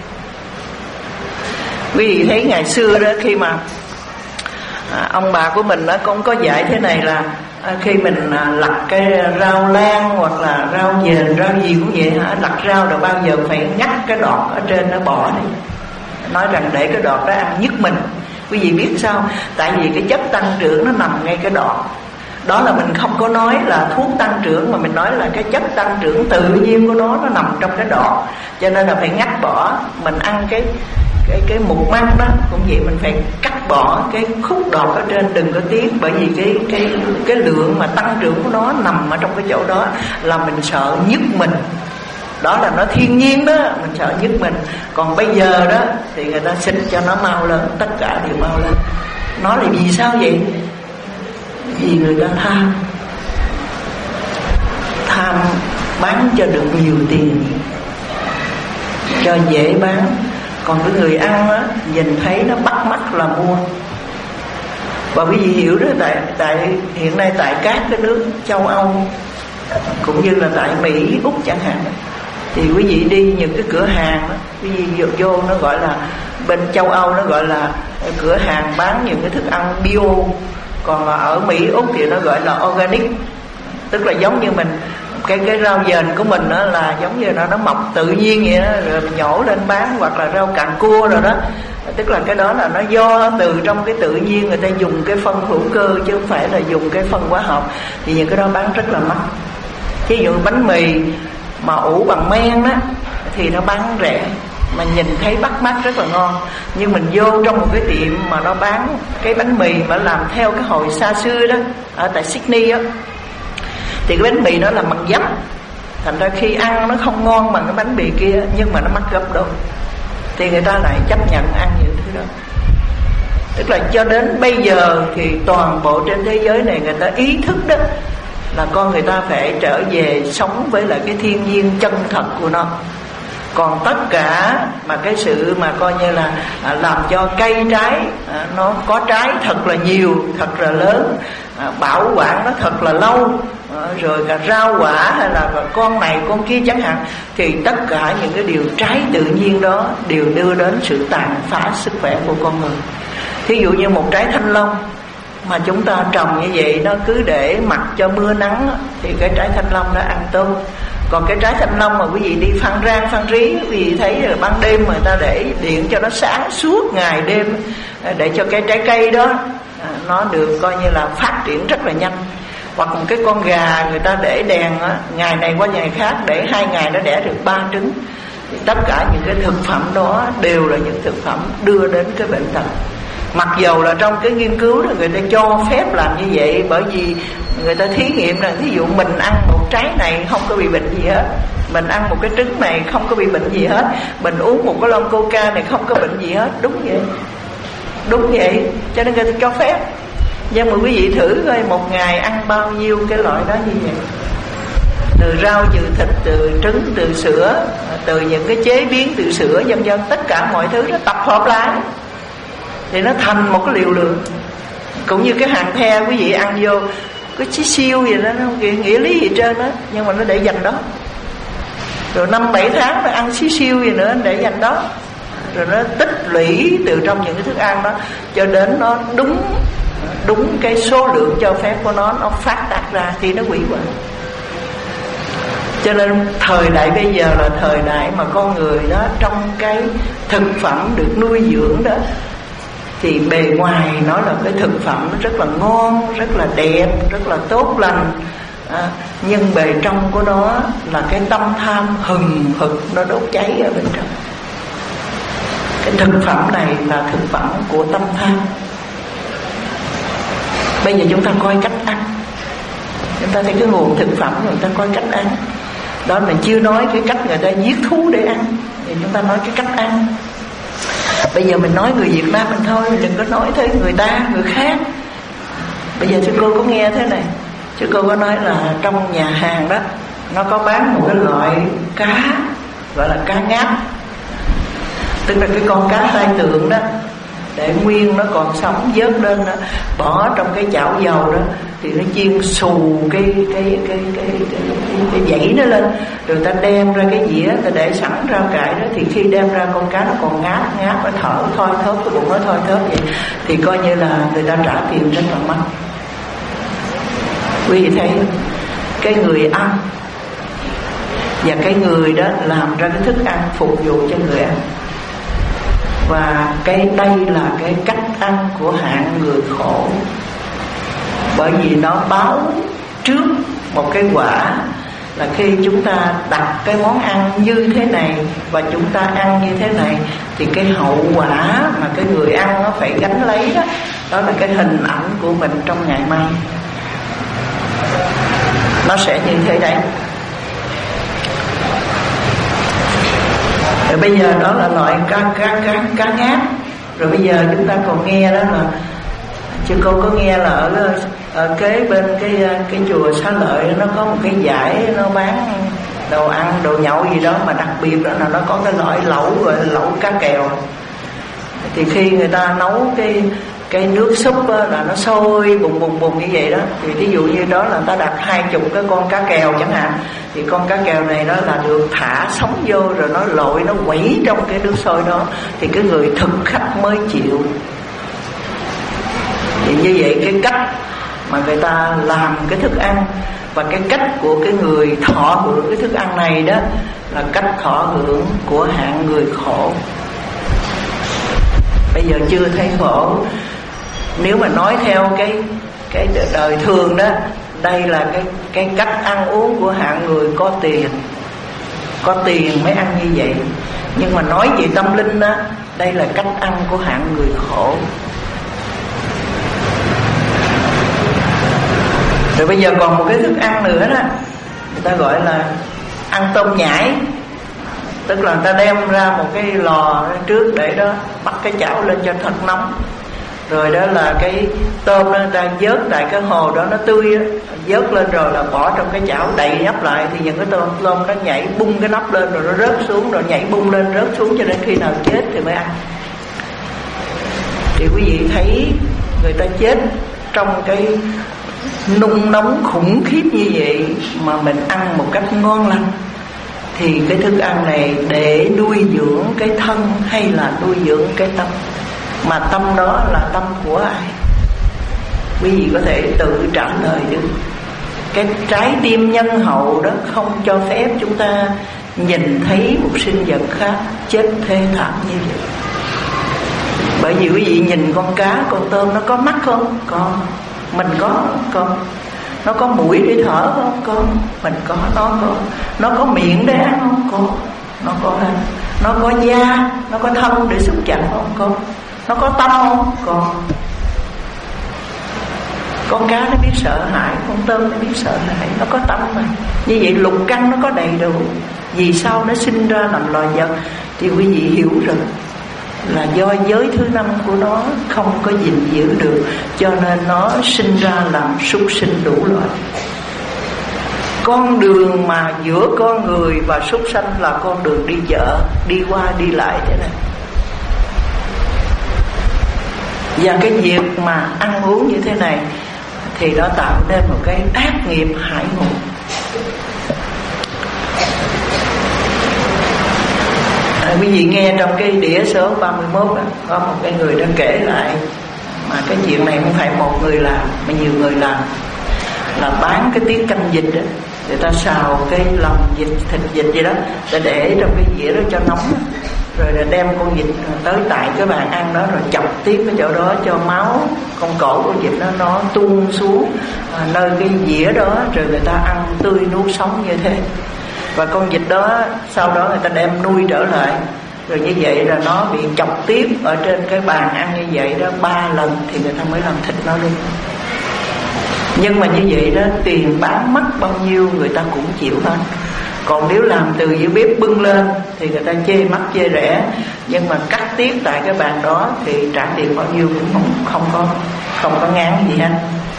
Quý vị thấy ngày xưa đó, khi mà à, ông bà của mình đó cũng có dạy thế này là à, khi mình à, lặt cái rau lan hoặc là rau dền, rau gì cũng vậy hả, lặt rau rồi bao giờ phải ngắt cái đọt ở trên nó bỏ đi, nói rằng để cái đọt đó ăn nhức mình. Quý vị biết sao? Tại vì cái chất tăng trưởng nó nằm ngay cái đọt đó, là mình không có nói là thuốc tăng trưởng, mà mình nói là cái chất tăng trưởng tự nhiên của nó nó nằm trong cái đọt, cho nên là phải ngắt bỏ. Mình ăn cái cái cái mục măng đó cũng vậy, mình phải cắt bỏ cái khúc đọt ở trên, đừng có tiếc, bởi vì cái cái cái lượng mà tăng trưởng của nó nằm ở trong cái chỗ đó, là mình sợ nhức mình. Đó là nó thiên nhiên đó, mình sợ nhức mình. Còn bây giờ đó thì người ta xịt cho nó mau lên, tất cả đều mau lên. Nó là vì sao vậy? Vì người ta tham, tham bán cho được nhiều tiền, cho dễ bán. Còn cái người ăn á, nhìn thấy nó bắt mắt là mua. Và quý vị hiểu đó, tại tại hiện nay tại các cái nước châu Âu cũng như là tại Mỹ, Úc chẳng hạn, thì quý vị đi những cái cửa hàng đó, quý vị vô, vô nó gọi là, bên châu Âu nó gọi là cửa hàng bán những cái thức ăn bio, còn ở Mỹ, Úc thì nó gọi là organic, tức là giống như mình cái cái rau dền của mình đó là giống như nó nó mọc tự nhiên vậy đó, rồi mình nhổ lên bán, hoặc là rau càng cua rồi đó, tức là cái đó là nó do từ trong cái tự nhiên, người ta dùng cái phân hữu cơ chứ không phải là dùng cái phân hóa học, thì những cái đó bán rất là mắc. Ví dụ bánh mì mà ủ bằng men đó thì nó bán rẻ, mà nhìn thấy bắt mắt rất là ngon. Nhưng mình vô trong một cái tiệm mà nó bán cái bánh mì mà làm theo cái hồi xa xưa đó, ở tại Sydney á, thì cái bánh mì nó làm bằng giấm, thành ra khi ăn nó không ngon bằng cái bánh mì kia, nhưng mà nó mắc gấp đôi, thì người ta lại chấp nhận ăn những thứ đó. Tức là cho đến bây giờ thì toàn bộ trên thế giới này người ta ý thức đó là con người ta phải trở về sống với lại cái thiên nhiên chân thật của nó. Còn tất cả mà cái sự mà coi như là à, làm cho cây trái à, nó có trái thật là nhiều, thật là lớn, à, bảo quản nó thật là lâu, à, rồi cả rau quả hay là con này con kia chẳng hạn, thì tất cả những cái điều trái tự nhiên đó đều đưa đến sự tàn phá sức khỏe của con người. Thí dụ như một trái thanh long mà chúng ta trồng như vậy, nó cứ để mặc cho mưa nắng thì cái trái thanh long nó ăn tốt. Còn cái trái thanh long mà quý vị đi Phan Rang, Phan Rí, quý vị thấy là ban đêm mà người ta để điện cho nó sáng suốt ngày đêm, để cho cái trái cây đó nó được coi như là phát triển rất là nhanh. Hoặc một cái con gà người ta để đèn á, ngày này qua ngày khác, để hai ngày nó đẻ được ba trứng. Thì tất cả những cái thực phẩm đó đều là những thực phẩm đưa đến cái bệnh tật. Mặc dầu là trong cái nghiên cứu đó người ta cho phép làm như vậy, bởi vì người ta thí nghiệm rằng ví dụ mình ăn một trái này không có bị bệnh gì hết, mình ăn một cái trứng này không có bị bệnh gì hết, mình uống một cái lon coca này không có bệnh gì hết. Đúng vậy, đúng vậy, cho nên người ta cho phép. Nhưng mà quý vị thử coi một ngày ăn bao nhiêu cái loại đó như vậy, từ rau, từ thịt, từ trứng, từ sữa, từ những cái chế biến từ sữa vân vân, tất cả mọi thứ nó tập hợp lại thì nó thành một cái liều lượng. Cũng như cái hàng the quý vị ăn vô cái chí siêu gì đó, nó không nghĩa lý gì trơn đó, nhưng mà nó để dành đó. Rồi năm bảy tháng nó ăn xí siêu gì nữa để dành đó, rồi nó tích lũy từ trong những cái thức ăn đó cho đến nó đúng đúng cái số lượng cho phép của nó, nó phát tác ra thì nó hủy hoại. Cho nên thời đại bây giờ là thời đại mà con người đó trong cái thực phẩm được nuôi dưỡng đó, thì bề ngoài nó là cái thực phẩm nó rất là ngon, rất là đẹp, rất là tốt lành, à, nhưng bề trong của nó là cái tâm tham hừng hực, nó đốt cháy ở bên trong. Cái thực phẩm này là thực phẩm của tâm tham. Bây giờ chúng ta coi cách ăn, chúng ta thấy cái nguồn thực phẩm, chúng ta coi cách ăn. Đó mình chưa nói cái cách người ta giết thú để ăn, thì chúng ta nói cái cách ăn. Bây giờ mình nói người Việt Nam mình thôi, mình đừng có nói tới người ta, người khác. Bây giờ sư cô có nghe thế này, sư cô có nói là trong nhà hàng đó nó có bán một cái loại cá gọi là cá ngáp, tức là cái con cá tai tượng đó, để nguyên nó còn sống vớt lên đó, bỏ trong cái chảo dầu đó, thì nó chiên xù cái cái cái cái cái, cái, cái dãy nó lên, rồi ta đem ra cái dĩa, ta để sẵn rau cải đó, thì khi đem ra con cá nó còn ngáp ngáp, nó thở thoi thóp, cái bụng nó thoi thóp vậy, thì coi như là người ta trả tiền rất là mắc. Quý vị thấy cái người ăn và cái người đó làm ra cái thức ăn phục vụ cho người ăn, và cái đây là cái cách ăn của hạng người khổ. Bởi vì nó báo trước một cái quả là khi chúng ta đặt cái món ăn như thế này và chúng ta ăn như thế này, thì cái hậu quả mà cái người ăn nó phải gánh lấy đó, đó là cái hình ảnh của mình trong ngày mai. Nó sẽ như thế đấy. Rồi bây giờ đó là loại cá cá cá cá ngáp. Rồi bây giờ chúng ta còn nghe đó là, chứ cô có nghe là ở, ở kế bên cái cái chùa Xá Lợi nó có một cái dãy nó bán đồ ăn, đồ nhậu gì đó, mà đặc biệt đó là nó có cái loại lẩu gọi là lẩu cá kèo. Thì khi người ta nấu cái cái nước súp là nó sôi bùng bùng bùng như vậy đó, thì ví dụ như đó là người ta đặt hai chục cái con cá kèo chẳng hạn, thì con cá kèo này đó là được thả sống vô, rồi nó lội, nó quẩy trong cái nước sôi đó, thì cái người thực khách mới chịu. Thì như vậy cái cách mà người ta làm cái thức ăn và cái cách của cái người thọ hưởng cái thức ăn này đó là cách thọ hưởng của hạng người khổ. Bây giờ chưa thấy khổ. Nếu mà nói theo cái cái đời thường đó, đây là cái cái cách ăn uống của hạng người có tiền, có tiền mới ăn như vậy. Nhưng mà nói về tâm linh đó, đây là cách ăn của hạng người khổ. Rồi bây giờ còn một cái thức ăn nữa đó, người ta gọi là ăn tôm nhảy. Tức là người ta đem ra một cái lò trước để đó, bắt cái chảo lên cho thật nóng, rồi đó là cái tôm đó người ta vớt tại cái hồ đó nó tươi đó, vớt lên rồi là bỏ trong cái chảo đậy nắp lại, thì những cái tôm tôm nó nhảy bung cái nắp lên, rồi nó rớt xuống, rồi nhảy bung lên rớt xuống, cho đến khi nào chết thì mới ăn. Thì quý vị thấy người ta chết trong cái nung nóng khủng khiếp như vậy mà mình ăn một cách ngon lành, thì cái thức ăn này để nuôi dưỡng cái thân hay là nuôi dưỡng cái tâm? Mà tâm đó là tâm của ai? Quý vị có thể tự trả lời được. Cái trái tim nhân hậu đó không cho phép chúng ta nhìn thấy một sinh vật khác chết thê thảm như vậy. Bởi vì quý vị nhìn con cá, con tôm nó có mắt không? Có. Mình có con. Nó có mũi để thở không? Có. Mình có, nó có. Nó có miệng để ăn không? Có. Nó có ăn. Nó có da, nó có thân để xúc chạm không? Có. Nó có tâm không? Có. Con cá nó biết sợ hãi, con tôm nó biết sợ hãi, nó có tâm mà. Như vậy lục căn nó có đầy đủ. Vì sao nó sinh ra làm loài vật? Thì quý vị hiểu rồi, là do giới thứ năm của nó không có gìn giữ được, cho nên nó sinh ra làm súc sinh đủ loại. Con đường mà giữa con người và súc sanh là con đường đi chợ, đi qua đi lại thế này. Và cái việc mà ăn uống như thế này thì nó tạo nên một cái ác nghiệp hại ngục. À, quý vị nghe trong cái đĩa số ba mươi mốt đó, có một cái người đã kể lại, mà cái chuyện này không phải một người làm mà nhiều người làm, là bán cái tiết canh vịt đó, người ta xào cái lòng vịt, thịt vịt gì đó, để để trong cái dĩa đó cho nóng, rồi là đem con vịt tới tại cái bàn ăn đó, rồi chọc tiếp cái chỗ đó cho máu con cổ của vịt nó nó tuôn xuống à, nơi cái dĩa đó, rồi người ta ăn tươi nuốt sống như thế. Và con vịt đó sau đó người ta đem nuôi trở lại, rồi như vậy là nó bị chọc tiếp ở trên cái bàn ăn như vậy đó ba lần thì người ta mới làm thịt nó luôn. Nhưng mà như vậy đó, tiền bán mất bao nhiêu người ta cũng chịu hết. Còn nếu làm từ dưới bếp bưng lên thì người ta chê mắc chê rẻ, nhưng mà cắt tiếp tại cái bàn đó thì trả tiền bao nhiêu cũng không, không có không có ngán gì hết.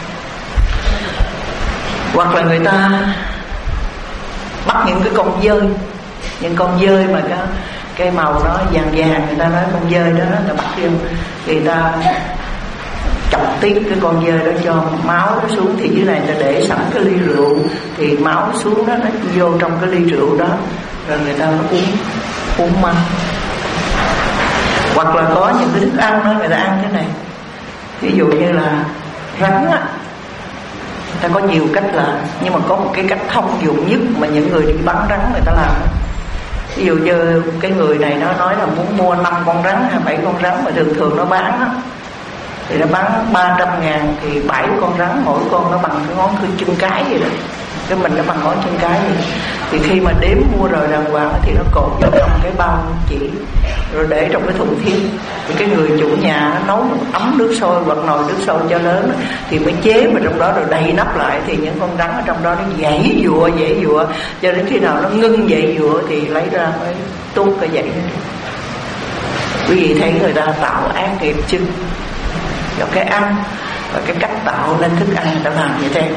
Hoặc là người ta bắt những cái con dơi, những con dơi mà cái, cái màu nó vàng vàng, người ta nói con dơi đó, người ta bắt vô, thì người ta chọc tiếp cái con dơi đó cho máu nó xuống. Thì dưới này người ta để sẵn cái ly rượu, thì máu xuống đó nó vô trong cái ly rượu đó, rồi người ta nó uống uống măng. Hoặc là có những cái thức ăn đó người ta ăn cái này, ví dụ như là rắn á, ta có nhiều cách làm, nhưng mà có một cái cách thông dụng nhất mà những người đi bắn rắn người ta làm. Ví dụ như cái người này nó nói là muốn mua năm con rắn hay bảy con rắn mà thường thường nó bán đó, thì nó bán ba trăm ngàn, thì bảy con rắn mỗi con nó bằng cái ngón chân cái vậy đó, cái mình nó bằng ngón chân cái vậy. Thì khi mà đếm mua rồi đàng hoàng thì nó cột vào trong cái bao chỉ, rồi để trong cái thùng thiết. Thì cái người chủ nhà nó nấu một ấm nước sôi hoặc nồi nước sôi cho lớn thì mới chế vào trong đó rồi đầy nắp lại, thì những con rắn ở trong đó nó dãy dụa dãy dụa cho đến khi nào nó ngưng dãy dụa thì lấy ra mới tuốt cái dãy đó. Quý vị thấy người ta tạo ác nghiệp chứ, do cái ăn và cái cách tạo nên thức ăn người ta làm như thế.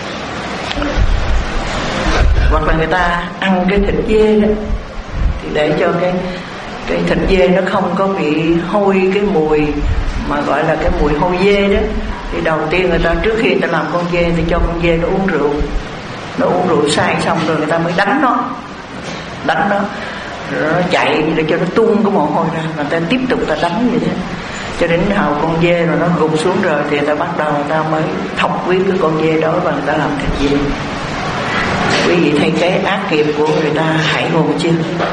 Hoặc là người ta ăn cái thịt dê đó, thì để cho cái cái thịt dê nó không có bị hôi cái mùi mà gọi là cái mùi hôi dê đó, thì đầu tiên người ta trước khi người ta làm con dê thì cho con dê nó uống rượu, nó uống rượu say xong rồi người ta mới đánh nó, đánh nó rồi nó chạy để cho nó tung cái mồ hôi ra, người ta tiếp tục ta đánh như thế cho đến hào con dê rồi nó gục xuống rồi thì người ta bắt đầu người ta mới thọc huyết cái con dê đó và người ta làm thịt dê. Quý vị thấy cái ác nghiệp của người ta hại hồn chưa?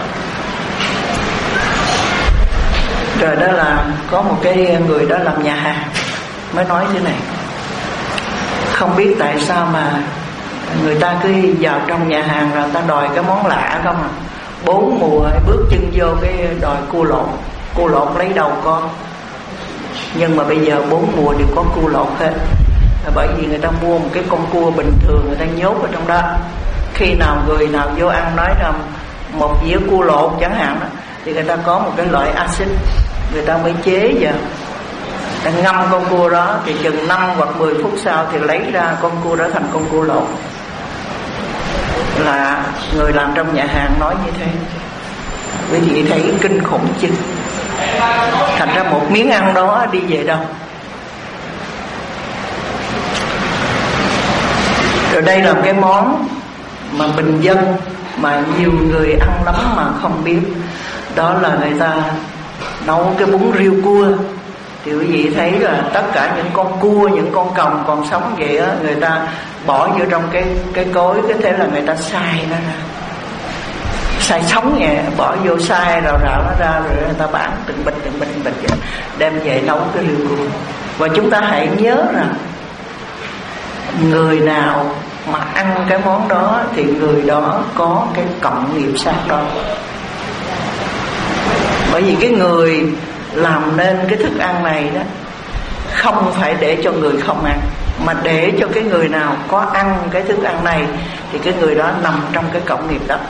Rồi đó là có một cái người đó làm nhà hàng mới nói thế này, không biết tại sao mà người ta cứ vào trong nhà hàng rồi người ta đòi cái món lạ không à. Bốn mùa bước chân vô cái đòi cua lột, cua lột lấy đầu con. Nhưng mà bây giờ bốn mùa đều có cua lột hết, là bởi vì người ta mua một cái con cua bình thường người ta nhốt ở trong đó. Khi nào người nào vô ăn nói rằng một dĩa cua lột chẳng hạn đó, thì người ta có một cái loại axit người ta mới chế vào, ta ngâm con cua đó, thì chừng năm hoặc mười phút sau thì lấy ra con cua đó thành con cua lột. Là người làm trong nhà hàng nói như thế. Quý vị thấy kinh khủng chứ? Thành ra một miếng ăn đó đi về đâu. Rồi đây là cái món mà bình dân mà nhiều người ăn lắm mà không biết. Đó là người ta nấu cái bún riêu cua. Thì quý vị thấy là tất cả những con cua, những con còng còn sống vậy á, người ta bỏ vô trong cái cái cối, cái thế là người ta xay nó ra, xay sống nhẹ, bỏ vô xay rào rào nó ra, rồi người ta bán từng bịch từng bịch từng bịch vậy, đem về nấu cái riêu cua. Và chúng ta hãy nhớ rằng người nào mà ăn cái món đó thì người đó có cái cộng nghiệp sát đó. Bởi vì cái người làm nên cái thức ăn này đó không phải để cho người không ăn, mà để cho cái người nào có ăn cái thức ăn này thì cái người đó nằm trong cái cộng nghiệp đó.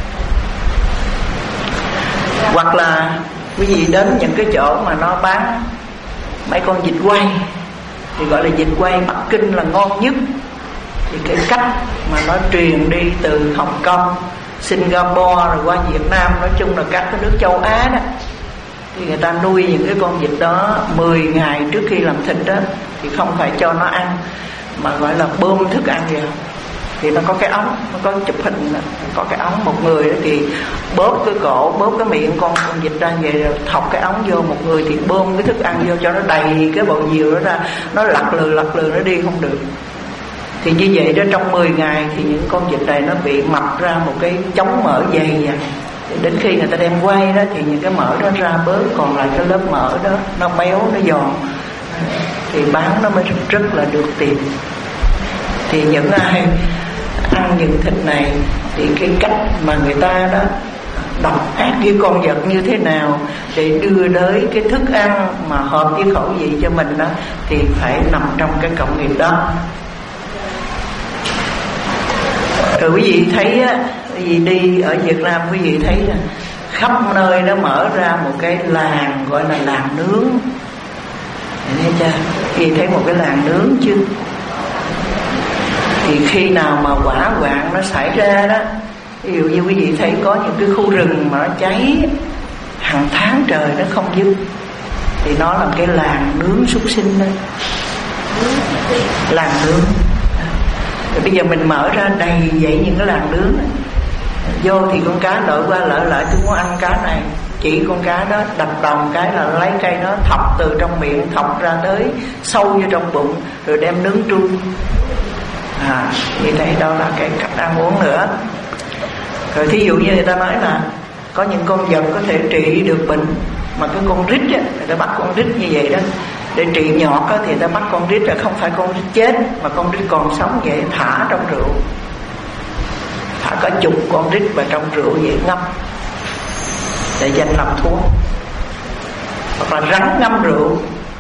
Hoặc là quý vị đến những cái chỗ mà nó bán mấy con vịt quay, thì gọi là vịt quay Bắc Kinh là ngon nhất. Thì cái cách mà nó truyền đi từ Hồng Kông, Singapore rồi qua Việt Nam, nói chung là các cái nước châu Á đó, thì người ta nuôi những cái con vịt đó mười ngày trước khi làm thịt đó, thì không phải cho nó ăn mà gọi là bơm thức ăn vào. Thì nó có cái ống, nó có chụp hình, có cái ống, một người đó thì bóp cái cổ, bóp cái miệng con con vịt ra về rồi thọc cái ống vô, một người thì bơm cái thức ăn vô cho nó đầy cái bầu diều đó ra, nó lặt lừ lặt lừ nó đi không được. Thì như vậy đó, trong mười ngày thì những con vịt này nó bị mập ra một cái chống mỡ dày vậy. Đến khi người ta đem quay đó thì những cái mỡ đó ra bớt, còn lại cái lớp mỡ đó nó béo, nó giòn, thì bán nó mới rất, rất là được tiền. Thì những ai ăn những thịt này thì cái cách mà người ta đó độc ác với con vật như thế nào để đưa tới cái thức ăn mà hợp với khẩu vị cho mình đó, thì phải nằm trong cái cộng nghiệp đó. Rồi quý vị thấy á, quý vị đi ở Việt Nam quý vị thấy là khắp nơi nó mở ra một cái làng gọi là làng nướng. Thấy chưa? Quý vị thấy một cái làng nướng chưa? Thì khi nào mà hỏa hoạn nó xảy ra đó, ví dụ như quý vị thấy có những cái khu rừng mà nó cháy hàng tháng trời nó không dứt, thì nó là cái làng nướng súc sinh đó. Làng nướng. Rồi bây giờ mình mở ra đầy vậy những cái làng nướng đó. Vô thì con cá lội qua lội lại, tôi muốn ăn cá này, chỉ con cá đó đập đồng cái là lấy cây nó thọc từ trong miệng thọc ra tới sâu vô trong bụng, rồi đem nướng trui. À, như đây đó là cái cách ăn uống nữa. Rồi thí dụ như người ta nói là có những con vật có thể trị được bệnh, mà cái con rít á, người ta bắt con rít như vậy đó để trị nhọt á, thì người ta bắt con rít là không phải con rít chết, mà con rít còn sống vậy thả trong rượu, thả cả chục con rít vào trong rượu vậy ngâm để dành làm thuốc. Hoặc là rắn ngâm rượu.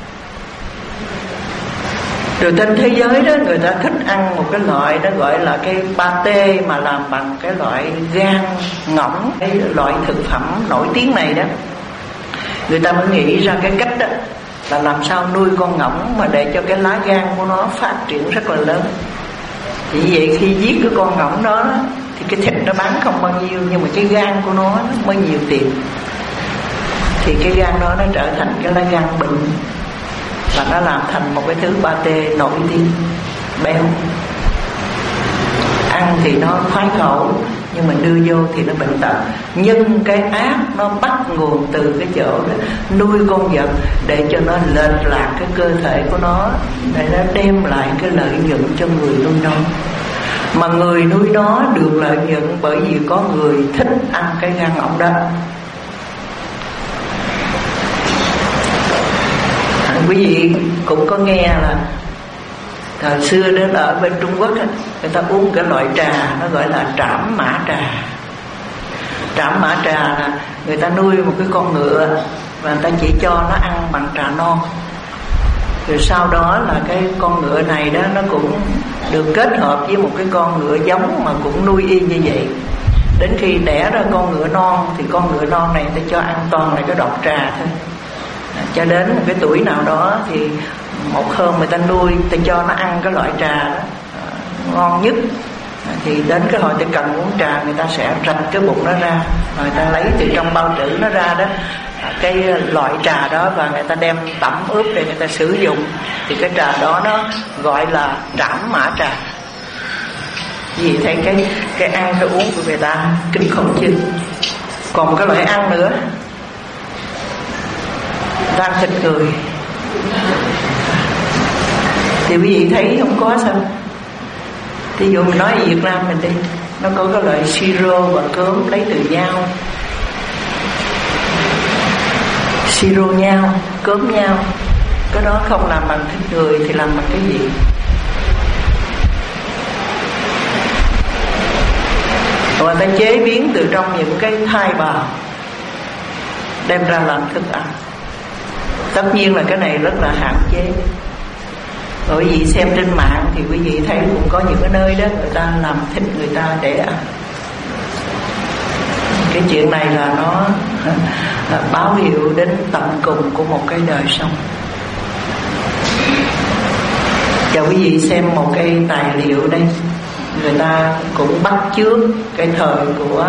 Rồi trên thế giới đó người ta thích ăn một cái loại nó gọi là cái pate mà làm bằng cái loại gan ngỗng. Cái loại thực phẩm nổi tiếng này đó, người ta mới nghĩ ra cái cách đó là làm sao nuôi con ngỗng mà để cho cái lá gan của nó phát triển rất là lớn. Vì vậy khi giết cái con ngỗng đó thì cái thịt nó bán không bao nhiêu, nhưng mà cái gan của nó, nó mới nhiều tiền. Thì cái gan đó nó trở thành cái lá gan bệnh, và nó làm thành một cái thứ pate nổi tiếng béo. Ăn thì nó khoái khẩu, nhưng mình đưa vô thì nó bệnh tật. Nhưng cái ác nó bắt nguồn từ cái chỗ đó, nuôi con vật để cho nó lệch lạc cái cơ thể của nó, để nó đem lại cái lợi nhuận cho người nuôi nó. Mà người nuôi nó được lợi nhuận bởi vì có người thích ăn cái gan ngỗng đó. Quý vị cũng có nghe là thời xưa đó ở bên Trung Quốc á, người ta uống cái loại trà nó gọi là trảm mã trà. Trảm mã trà là người ta nuôi một cái con ngựa và người ta chỉ cho nó ăn bằng trà non. Rồi sau đó là cái con ngựa này đó nó cũng được kết hợp với một cái con ngựa giống mà cũng nuôi y như vậy. Đến khi đẻ ra con ngựa non thì con ngựa non này người ta cho ăn toàn là cái đọt trà thôi. Cho đến một cái tuổi nào đó thì một hôm người ta nuôi, người ta cho nó ăn cái loại trà đó ngon nhất, thì đến cái hồi ta cần uống trà, người ta sẽ rạch cái bụng nó ra, rồi người ta lấy từ trong bao tử nó ra đó cái loại trà đó, và người ta đem tẩm ướp để người ta sử dụng. Thì cái trà đó nó gọi là trảm mã trà. Vì thấy cái cái ăn cái uống của người ta kinh khủng chưa. Còn một cái loại ăn nữa, ăn thịt người, thì quý vị thấy không có sao. Thí dụ mình nói ở Việt Nam mình đi, nó có cái loại siro và cớm lấy từ nhau. Siro nhau, cớm nhau, cái đó không làm bằng thịt người thì làm bằng cái gì? Người ta chế biến từ trong những cái thai bào đem ra làm thức ăn. Tất nhiên là cái này rất là hạn chế. Bởi vì xem trên mạng thì quý vị thấy cũng có những cái nơi đó người ta làm thịt người ta để ăn. Cái chuyện này là nó là báo hiệu đến tận cùng của một cái đời sống. Cho quý vị xem một cái tài liệu đây. Người ta cũng bắt chước cái thời của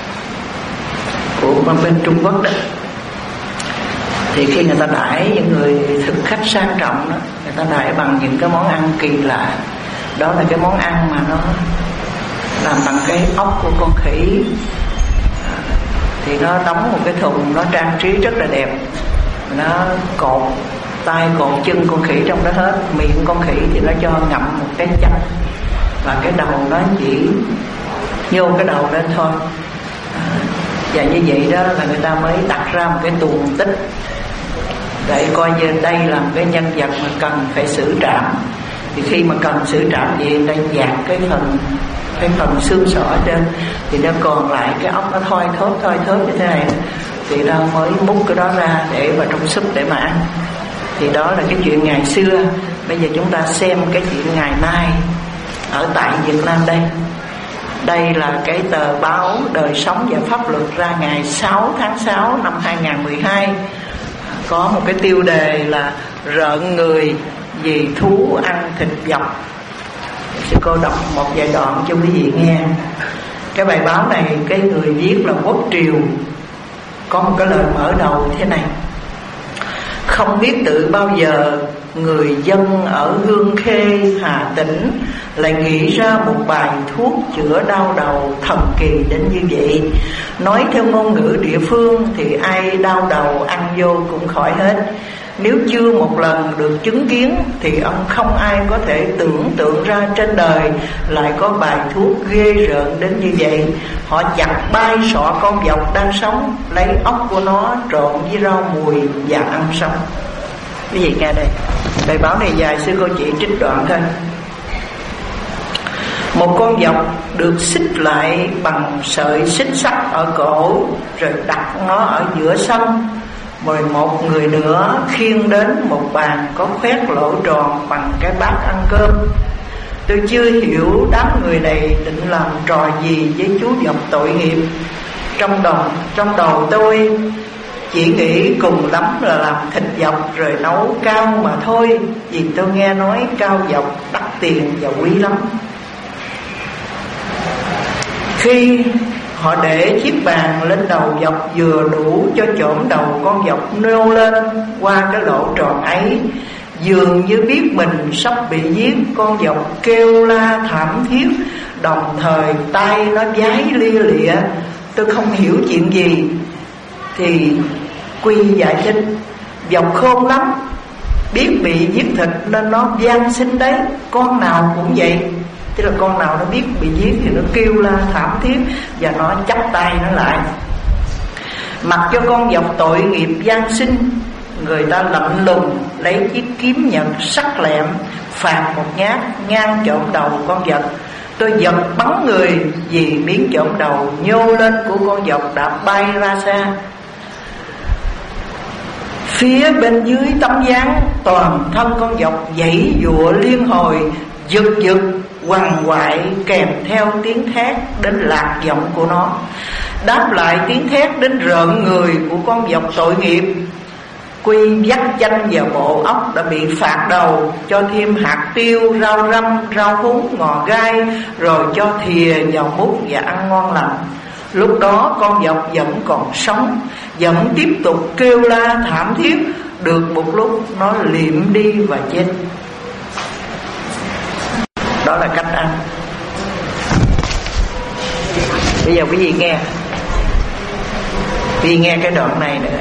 của bên Trung Quốc đó. Thì khi người ta đãi những người thực khách sang trọng đó, người ta đãi bằng những cái món ăn kỳ lạ. Đó là cái món ăn mà nó làm bằng cái ốc của con khỉ. Thì nó đóng một cái thùng, nó trang trí rất là đẹp. Nó cột tay cột chân con khỉ trong đó hết. Miệng con khỉ thì nó cho ngậm một cái chanh, và cái đầu nó chỉ nhô cái đầu lên thôi. Và như vậy đó là người ta mới đặt ra một cái tuồng tích để coi như đây là một cái nhân vật mà cần phải xử trảm. Thì khi mà cần xử trảm thì người ta dạt cái phần cái phần xương sọ trên, thì nó còn lại cái ốc nó thoi thóp thoi thóp như thế này, thì ta mới múc cái đó ra để vào trong súp để mà ăn. Thì đó là cái chuyện ngày xưa. Bây giờ chúng ta xem cái chuyện ngày nay ở tại Việt Nam đây. Đây là cái tờ báo Đời Sống và Pháp Luật ra ngày sáu tháng sáu năm hai nghìn không trăm mười hai. Có một cái tiêu đề là rợn người vì thú ăn thịt dọc. Sư cô đọc một vài đoạn cho quý vị nghe. Cái bài báo này cái người viết là Quốc Triều, có một cái lời mở đầu thế này: không biết tự bao giờ người dân ở Hương Khê, Hà Tĩnh lại nghĩ ra một bài thuốc chữa đau đầu thần kỳ đến như vậy. Nói theo ngôn ngữ địa phương thì ai đau đầu ăn vô cũng khỏi hết. Nếu chưa một lần được chứng kiến thì ông không ai có thể tưởng tượng ra trên đời lại có bài thuốc ghê rợn đến như vậy. Họ chặt bay sọ con dọc đang sống, lấy ốc của nó trộn với rau mùi và ăn sống. Quý vị nghe đây, bài báo này dài, sư cô chỉ trích đoạn thôi. Một con dọc được xích lại bằng sợi xích sắt ở cổ, rồi đặt nó ở giữa sân. Rồi một người nữa khiêng đến một bàn có khoét lỗ tròn bằng cái bát ăn cơm. Tôi chưa hiểu đám người này định làm trò gì với chú dọc tội nghiệp. Trong đầu, trong đầu tôi chỉ nghĩ cùng lắm là làm thịt dọc rồi nấu cao mà thôi. Vì tôi nghe nói cao dọc đắt tiền và quý lắm. Khi họ để chiếc bàn lên đầu dọc vừa đủ cho chổm đầu con dọc nô lên qua cái lỗ tròn ấy, dường như biết mình sắp bị giết, con dọc kêu la thảm thiết, đồng thời tay nó vái lia lịa. Tôi không hiểu chuyện gì thì Quy giải thích: dọc khôn lắm, biết bị giết thịt nên nó van xin đấy. Con nào cũng vậy, tức là con nào nó biết bị giết thì nó kêu la thảm thiết và nó chắp tay nó lại. Mặc cho con dọc tội nghiệp van xin, người ta lạnh lùng lấy chiếc kiếm nhật sắc lẹm phạt một nhát ngang chộm đầu con vật. Tôi giật bắn người vì miếng chộm đầu nhô lên của con dọc đã bay ra xa. Phía bên dưới tấm ván, toàn thân con dọc giãy giụa liên hồi, giật giật quằn quại kèm theo tiếng thét đến lạc giọng của nó. Đáp lại tiếng thét đến rợn người của con dọc tội nghiệp, Quy dắt chanh vào bộ ốc đã bị phạt đầu, cho thêm hạt tiêu, rau răm, rau húng, ngò gai, rồi cho thìa vào múc và ăn ngon lành. Lúc đó con dọc vẫn còn sống, vẫn tiếp tục kêu la thảm thiết. Được một lúc nó liệm đi và chết. Đó là cách ăn. Bây giờ quý vị nghe, quý vị nghe cái đoạn này nữa.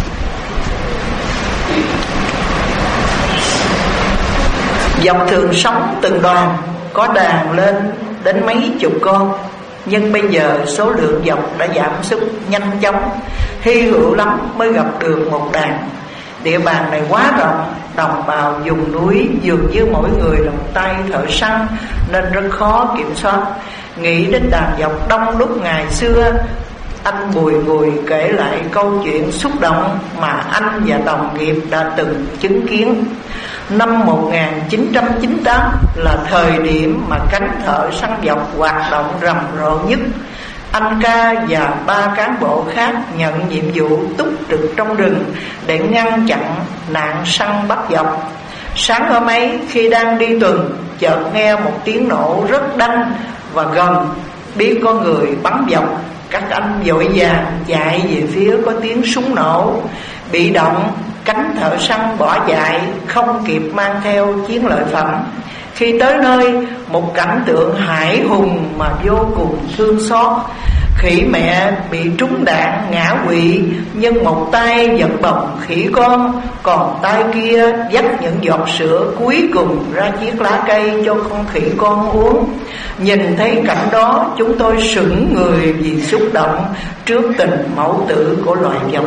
Dọc thường sống từng đoàn, có đàn lên đến mấy chục con. Nhưng bây giờ số lượng dọc đã giảm sút nhanh chóng, hy hữu lắm mới gặp được một đàn. Địa bàn này quá rộng, đồng bào vùng núi dường như mỗi người là một tay thợ săn nên rất khó kiểm soát. Nghĩ đến đàn dọc đông đúc ngày xưa, anh bùi ngùi kể lại câu chuyện xúc động mà anh và đồng nghiệp đã từng chứng kiến. Năm một nghìn chín trăm chín mươi tám là thời điểm mà cánh thợ săn dọc hoạt động rầm rộ nhất. Anh Ca và ba cán bộ khác nhận nhiệm vụ túc trực trong rừng để ngăn chặn nạn săn bắt dọc. Sáng hôm ấy khi đang đi tuần, chợt nghe một tiếng nổ rất đanh và gần, biết có người bắn dọc. Các anh vội vàng chạy về phía có tiếng súng nổ. Bị động, cánh thợ săn bỏ chạy, không kịp mang theo chiến lợi phẩm. Khi tới nơi, một cảnh tượng hãi hùng mà vô cùng thương xót. Khỉ mẹ bị trúng đạn ngã quỵ, nhưng một tay vẫn bồng khỉ con, còn tay kia dắt những giọt sữa cuối cùng ra chiếc lá cây cho con khỉ con uống. Nhìn thấy cảnh đó, chúng tôi sững người vì xúc động trước tình mẫu tử của loài dọc.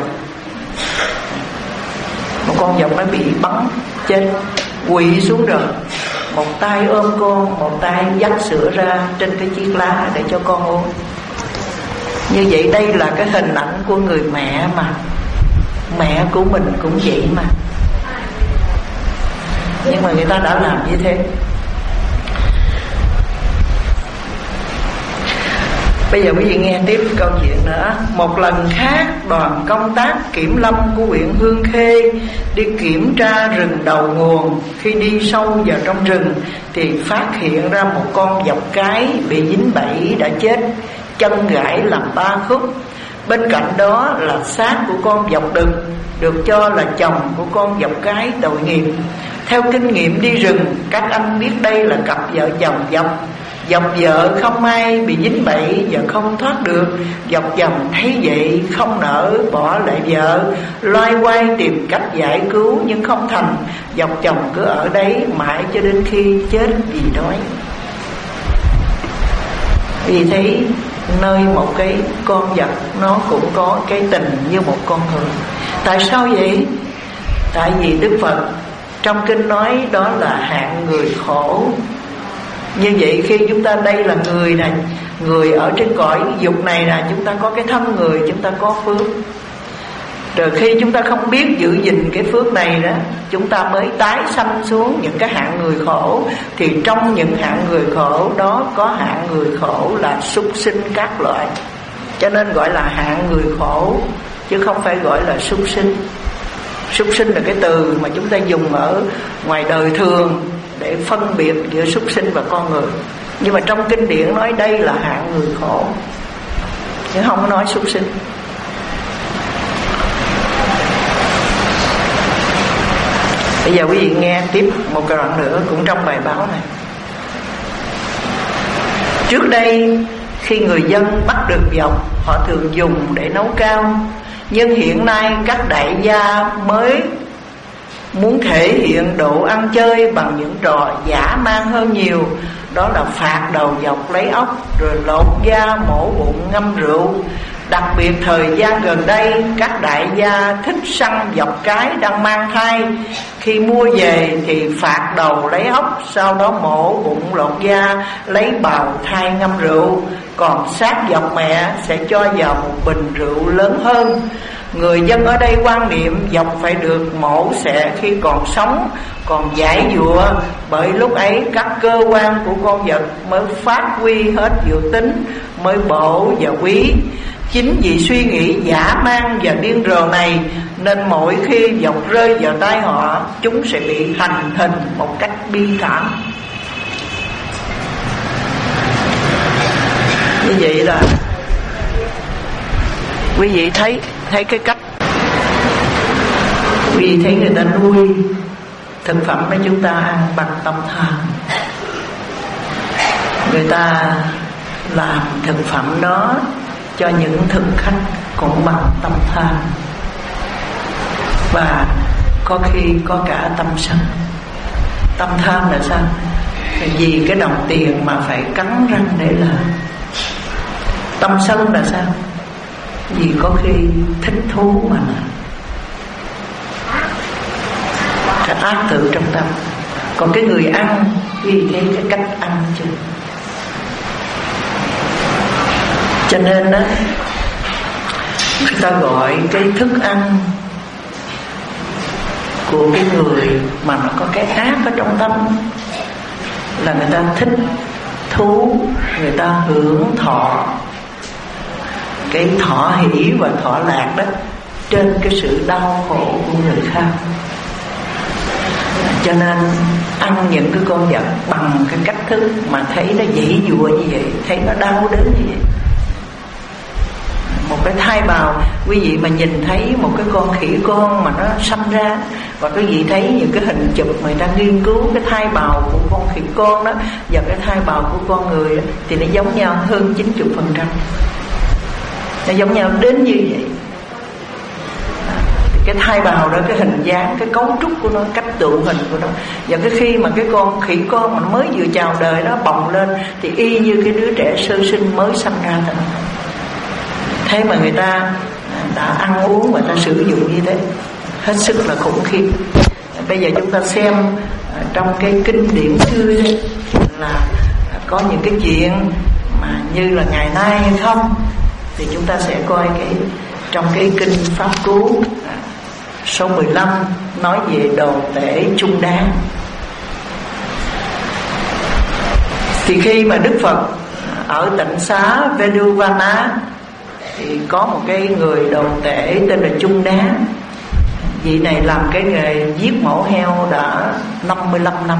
Một con dọc nó bị bắn chết, quỵ xuống rồi. Một tay ôm con, một tay dắt sữa ra trên cái chiếc lá để cho con uống. Như vậy đây là cái hình ảnh của người mẹ mà. Mẹ của mình cũng vậy mà. Nhưng mà người ta đã làm như thế. Bây giờ quý vị nghe tiếp câu chuyện nữa. Một lần khác, đoàn công tác kiểm lâm của huyện Hương Khê đi kiểm tra rừng đầu nguồn. Khi đi sâu vào trong rừng thì phát hiện ra một con dọc cái bị dính bẫy đã chết, chân gãy làm ba khúc. Bên cạnh đó là xác của con dọc đực, được cho là chồng của con dọc cái tội nghiệp. Theo kinh nghiệm đi rừng, các anh biết đây là cặp vợ chồng dọc. Dọc vợ không ai bị dính bẫy và không thoát được. Dọc chồng thấy vậy không nỡ bỏ lại vợ, loay hoay tìm cách giải cứu nhưng không thành. Dọc chồng cứ ở đấy mãi cho đến khi chết vì đói. Vì thấy nơi một cái con vật nó cũng có cái tình như một con người. Tại sao vậy? Tại vì Đức Phật trong kinh nói đó là hạng người khổ. Như vậy khi chúng ta đây là người này, người ở trên cõi dục này là chúng ta có cái thân người, chúng ta có phước. Rồi khi chúng ta không biết giữ gìn cái phước này đó, chúng ta mới tái sanh xuống những cái hạng người khổ. Thì trong những hạng người khổ đó có hạng người khổ là súc sinh các loại. Cho nên gọi là hạng người khổ, chứ không phải gọi là súc sinh. Súc sinh là cái từ mà chúng ta dùng ở ngoài đời thường để phân biệt giữa súc sinh và con người. Nhưng mà trong kinh điển nói đây là hạng người khổ, chứ không có nói súc sinh. Bây giờ quý vị nghe tiếp một cái đoạn nữa cũng trong bài báo này. Trước đây khi người dân bắt được dọc, họ thường dùng để nấu cao. Nhưng hiện nay các đại gia mới muốn thể hiện độ ăn chơi bằng những trò dã man hơn nhiều. Đó là phạt đầu dọc lấy ốc, rồi lột da mổ bụng ngâm rượu. Đặc biệt thời gian gần đây, các đại gia thích săn dọc cái đang mang thai. Khi mua về thì phạt đầu lấy ốc, sau đó mổ bụng lột da, lấy bào thai ngâm rượu. Còn xác dọc mẹ sẽ cho vào một bình rượu lớn hơn. Người dân ở đây quan niệm dọc phải được mổ xẻ khi còn sống, còn giải dụa, bởi lúc ấy các cơ quan của con vật mới phát huy hết dự tính, mới bổ và quý. Chính vì suy nghĩ dã man và điên rồ này nên mỗi khi dọc rơi vào tay họ, chúng sẽ bị hành hình một cách bi thảm. Như vậy là quý vị thấy thấy cái cách quý vị thấy người ta nuôi thực phẩm để chúng ta ăn bằng tâm tham. Người ta làm thực phẩm đó cho những thực khách cũng bằng tâm tham, và có khi có cả tâm sân. Tâm tham là sao? Vì cái đồng tiền mà phải cắn răng để làm. Tâm sân là sao? Vì có khi thích thú mà làm. Cái ác tự trong tâm. Còn cái người ăn, vì thế cái cách ăn chứ. Cho nên đó, người ta gọi cái thức ăn của cái người mà nó có cái ác ở trong tâm là người ta thích thú, người ta hưởng thọ, cái thọ hỷ và thọ lạc đó trên cái sự đau khổ của người khác. Cho nên ăn những cái con vật bằng cái cách thức mà thấy nó dãy dụa như vậy, thấy nó đau đớn như vậy. Một cái thai bào, quý vị mà nhìn thấy một cái con khỉ con mà nó sanh ra, và quý vị thấy những cái hình chụp người ta nghiên cứu cái thai bào của con khỉ con đó và cái thai bào của con người đó, thì nó giống nhau hơn chín mươi phần trăm. Nó giống nhau đến như vậy. Cái thai bào đó, cái hình dáng, cái cấu trúc của nó, cách tụ hình của nó. Và cái khi mà cái con khỉ con mà nó mới vừa chào đời nó bồng lên thì y như cái đứa trẻ sơ sinh mới sanh ra thôi. Thế mà người ta đã ăn uống và ta sử dụng như thế, hết sức là khủng khiếp. Bây giờ chúng ta xem trong cái kinh điển xưa là có những cái chuyện mà như là ngày nay hay không, thì chúng ta sẽ coi cái trong cái kinh Pháp Cú số mười lăm nói về đồ tể trung đáng. Thì khi mà Đức Phật ở tịnh xá Veduvana thì có một cái người đồ tể tên là Chung Đá. Vị này làm cái nghề giết mổ heo đã năm mươi lăm năm.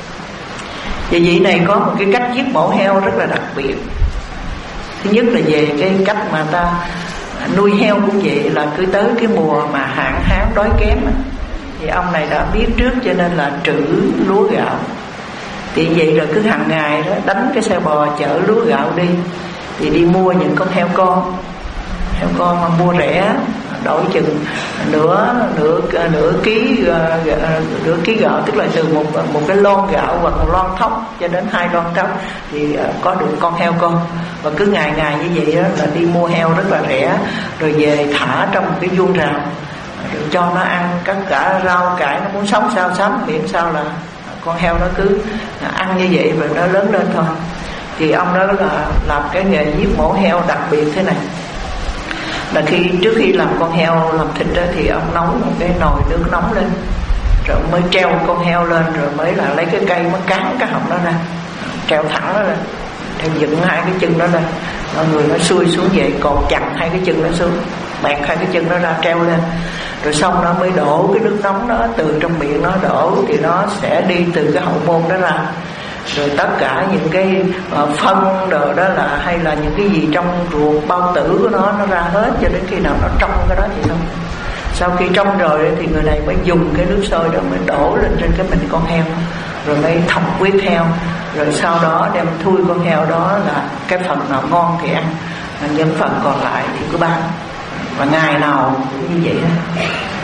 Và vị này có một cái cách giết mổ heo rất là đặc biệt. Thứ nhất là về cái cách mà ta nuôi heo cũng vậy, là cứ tới cái mùa mà hạn hán đói kém thì ông này đã biết trước, cho nên là trữ lúa gạo. Thì vậy là cứ hàng ngày đó đánh cái xe bò chở lúa gạo đi, thì đi mua những con heo con. Heo con mà mua rẻ, đổi chừng nửa nửa nửa ký nửa ký gạo, tức là từ một một cái lon gạo hoặc một lon thóc cho đến hai lon thóc thì có được con heo con. Và cứ ngày ngày như vậy đó là đi mua heo rất là rẻ, rồi về thả trong một cái vuông rào, rồi cho nó ăn tất cả rau cải, nó muốn sống sao sống, miễn sao là con heo nó cứ ăn như vậy rồi nó lớn lên thôi. Thì ông đó là làm cái nghề giết mổ heo đặc biệt thế này, là khi trước khi làm con heo làm thịt đó, thì ông nấu một cái nồi nước nóng lên, rồi mới treo con heo lên, rồi mới là lấy cái cây mới cán cái họng nó ra, treo thẳng nó lên, thì dựng hai cái chân nó lên, mọi người nó xuôi xuống vậy, cột chặt hai cái chân nó xuống, bẹt hai cái chân nó ra treo lên, rồi xong nó mới đổ cái nước nóng đó từ trong miệng nó đổ, thì nó sẽ đi từ cái hậu môn đó ra, rồi tất cả những cái uh, phân đồ đó là hay là những cái gì trong ruột bao tử của nó nó ra hết, cho đến khi nào nó trong cái đó thì xong. Sau khi trong rồi thì người này mới dùng cái nước sôi đó mới đổ lên trên cái mình con heo, rồi mới thọc huyết heo, rồi sau đó đem thui con heo đó, là cái phần nào ngon thì ăn, những phần còn lại thì cứ bán. Và ngày nào cũng như vậy đó,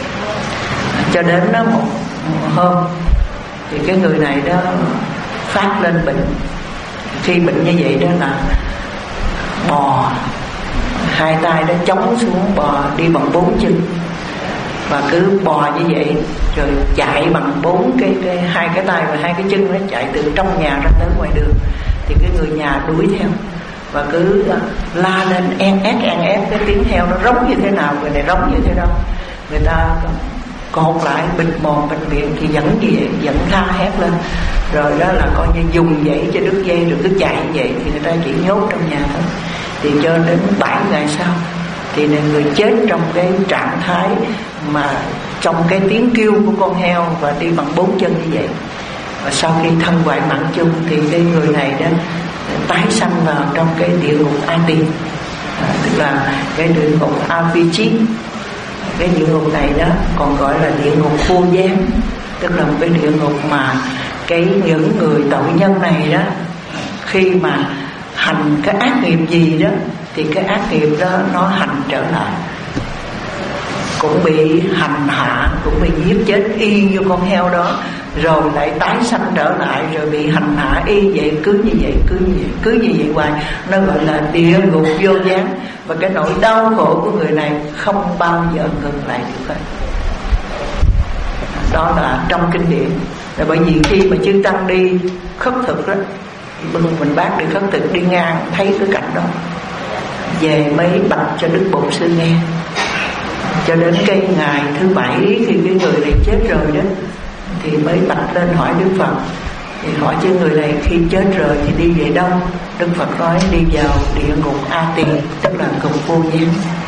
cho đến đó một, một hôm thì cái người này đó phát lên bệnh. Khi bệnh như vậy đó là bò, hai tay đó chống xuống bò, đi bằng bốn chân, và cứ bò như vậy rồi chạy bằng bốn cái, cái hai cái tay và hai cái chân, nó chạy từ trong nhà ra tới ngoài đường. Thì cái người nhà đuổi theo và cứ la lên en ép en ép, cái tiếng heo nó rống như thế nào, người này rống như thế nào, người ta cột lại bịt mồm bịt miệng thì vẫn như vậy, vẫn la hét lên, rồi đó là coi như dùng dãy cho đứt dây, rồi cứ chạy như vậy thì người ta chỉ nhốt trong nhà thôi. Thì cho đến bảy ngày sau thì người chết trong cái trạng thái mà trong cái tiếng kêu của con heo và đi bằng bốn chân như vậy. Và sau khi thân hoại mạng chung thì cái người này đó tái sanh vào trong cái địa ngục A Tỳ, à, tức là cái địa ngục Avicii. Cái địa ngục này đó còn gọi là địa ngục vô gián, tức là một cái địa ngục mà cái những người tội nhân này đó, khi mà hành cái ác nghiệp gì đó thì cái ác nghiệp đó nó hành trở lại, cũng bị hành hạ, cũng bị giết chết y như con heo đó, rồi lại tái sanh trở lại, rồi bị hành hạ y vậy, cứ như vậy, cứ như vậy, cứ như vậy hoài. Nó gọi là địa ngục vô gián. Và cái nỗi đau khổ của người này không bao giờ ngừng lại được hết. Đó là trong kinh điển. Là bởi vì khi mà chư tăng đi khất thực đó, mình bác đi khất thực đi ngang thấy cái cảnh đó, về mới bạch cho Đức Bổn Sư nghe. Cho đến cái ngày thứ bảy khi cái người này chết rồi đó, thì mới bạch lên hỏi Đức Phật. Thì hỏi chứ người này khi chết rồi thì đi về đâu? Đức Phật nói đi vào địa ngục A Tỳ, tức là ngục vô gián.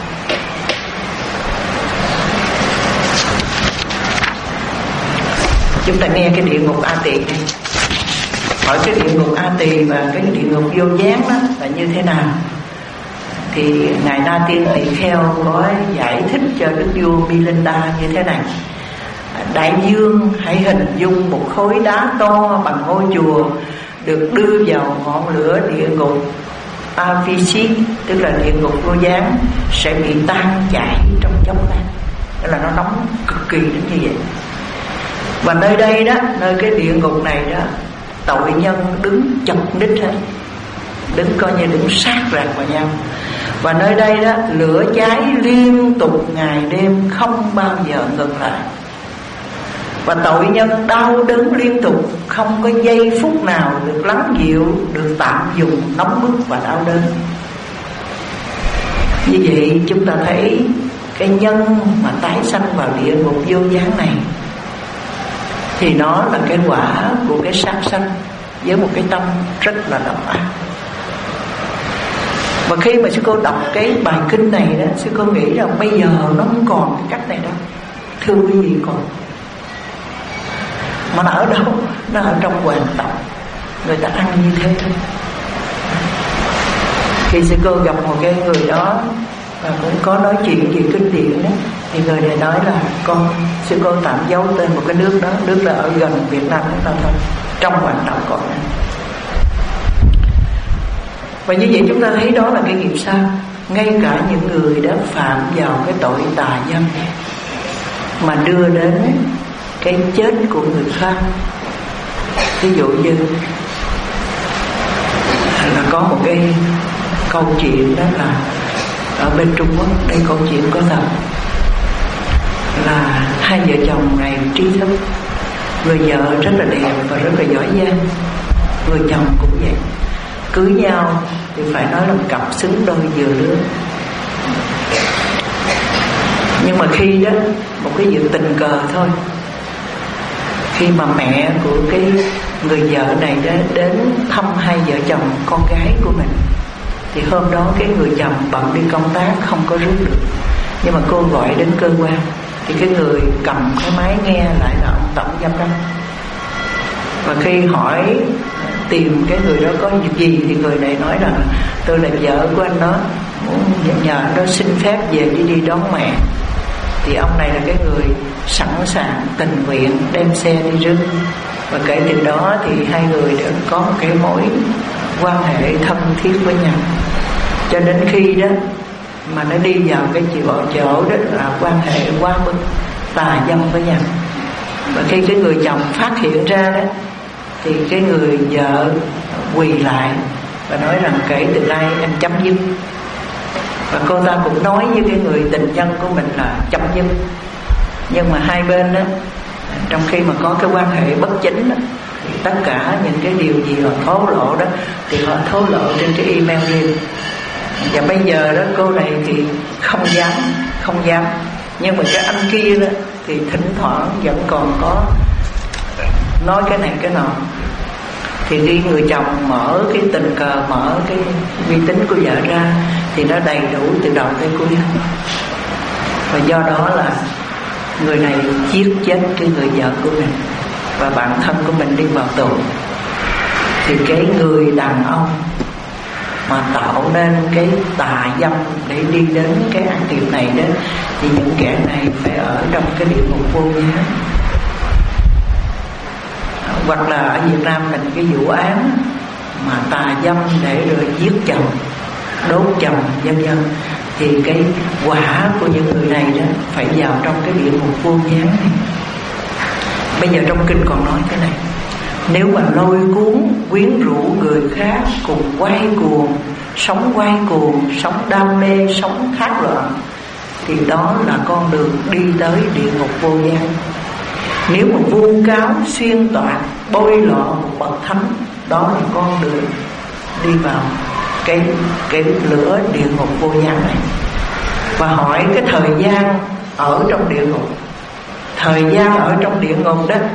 Chúng ta nghe cái địa ngục A Tỳ này. Hỏi cái địa ngục A Tỳ và cái địa ngục vô gián đó là như thế nào? Thì ngài Na Tiên Tỳ Kheo có giải thích cho Đức vua Milinda như thế này: đại dương hãy hình dung một khối đá to bằng ngôi chùa được đưa vào ngọn lửa địa ngục Avicii, tức là địa ngục vô gián, sẽ bị tan chảy trong chốc lát. Tức là nó nóng cực kỳ đến như vậy. Và nơi đây đó, nơi cái địa ngục này đó, tội nhân đứng chật ních hết, đứng coi như đứng sát ràng vào nhau. Và nơi đây đó lửa cháy liên tục ngày đêm, không bao giờ ngừng lại. Và tội nhân đau đớn liên tục, không có giây phút nào được lắng dịu, được tạm dùng nóng bức và đau đớn. Như vậy chúng ta thấy cái nhân mà tái sanh vào địa ngục vô gián này thì nó là cái quả của cái sát sanh với một cái tâm rất là độc ác. Và khi mà sư cô đọc cái bài kinh này đó, sư cô nghĩ rằng bây giờ nó không còn cái cách này đâu. Thưa quý vị, còn mà nó ở đâu? Nó ở trong hoàng tộc, người ta ăn như thế thôi. Khi sư cô gặp một cái người đó và cũng có nói chuyện về kinh điển đó, thì người này nói là con sư cô tạm giấu tên một cái nước đó, nước là ở gần Việt Nam chúng ta thôi, trong hoàng tộc còn này. Và như vậy chúng ta thấy đó là cái nghiệp sao. Ngay cả những người đã phạm vào cái tội tà dâm mà đưa đến cái chết của người khác. Ví dụ như là có một cái câu chuyện đó là ở bên Trung Quốc, đây câu chuyện có thật, là hai vợ chồng này trí thức, người vợ rất là đẹp và rất là giỏi giang, người chồng cũng vậy. Cưới nhau thì phải nói là cặp xứng đôi vừa lứa. Nhưng mà khi đó một cái việc tình cờ thôi, khi mà mẹ của cái người vợ này đến, đến thăm hai vợ chồng con gái của mình, thì hôm đó cái người chồng bận đi công tác không có rước được, nhưng mà cô gọi đến cơ quan, thì cái người cầm cái máy nghe lại là ông tổng giám đốc. Và khi hỏi tìm cái người đó có việc gì, thì người này nói rằng tôi là vợ của anh đó, muốn nhờ anh đó xin phép về đi đi đón mẹ. Thì ông này là cái người sẵn sàng tình nguyện đem xe đi rước. Và kể từ đó thì hai người đã có một cái mối quan hệ thân thiết với nhau. Cho đến khi đó mà nó đi vào cái chỗ chỗ đó là quan hệ quá mức tà dâm với nhau. Và khi cái người chồng phát hiện ra đó, thì cái người vợ quỳ lại và nói rằng kể từ nay em chấm dứt. Và cô ta cũng nói với cái người tình nhân của mình là chấm dứt. Nhưng mà hai bên đó, trong khi mà có cái quan hệ bất chính đó, thì tất cả những cái điều gì họ thổ lộ đó thì họ thổ lộ trên cái email riêng. Và bây giờ đó cô này thì không dám, không dám. Nhưng mà cái anh kia đó thì thỉnh thoảng vẫn còn có nói cái này cái nọ. Thì khi người chồng mở cái tình cờ, mở cái vi tính của vợ ra, thì nó đầy đủ từ đầu tới cuối. Và do đó là người này giết chết cái người vợ của mình, và bản thân của mình đi vào tù. Thì cái người đàn ông mà tạo nên cái tà dâm để đi đến cái ăn tiệm này đó, thì những kẻ này phải ở trong cái địa ngục vô giá. Hoặc là ở Việt Nam mình cái vụ án mà tà dâm để rồi giết chồng, đốt chồng, vân vân, thì cái quả của những người này đó phải vào trong cái địa ngục vô gián này. Bây giờ trong kinh còn nói thế này: nếu mà lôi cuốn quyến rũ người khác, cùng quay cuồng, sống quay cuồng, sống đam mê, sống thác loạn, thì đó là con đường đi tới địa ngục vô gián. Nếu mà vu cáo, xuyên tạc, bôi lọ một bậc thánh, đó là con đường đi vào cái cái lửa địa ngục vô gián này. Và hỏi cái thời gian ở trong địa ngục, thời gian ở trong địa ngục đó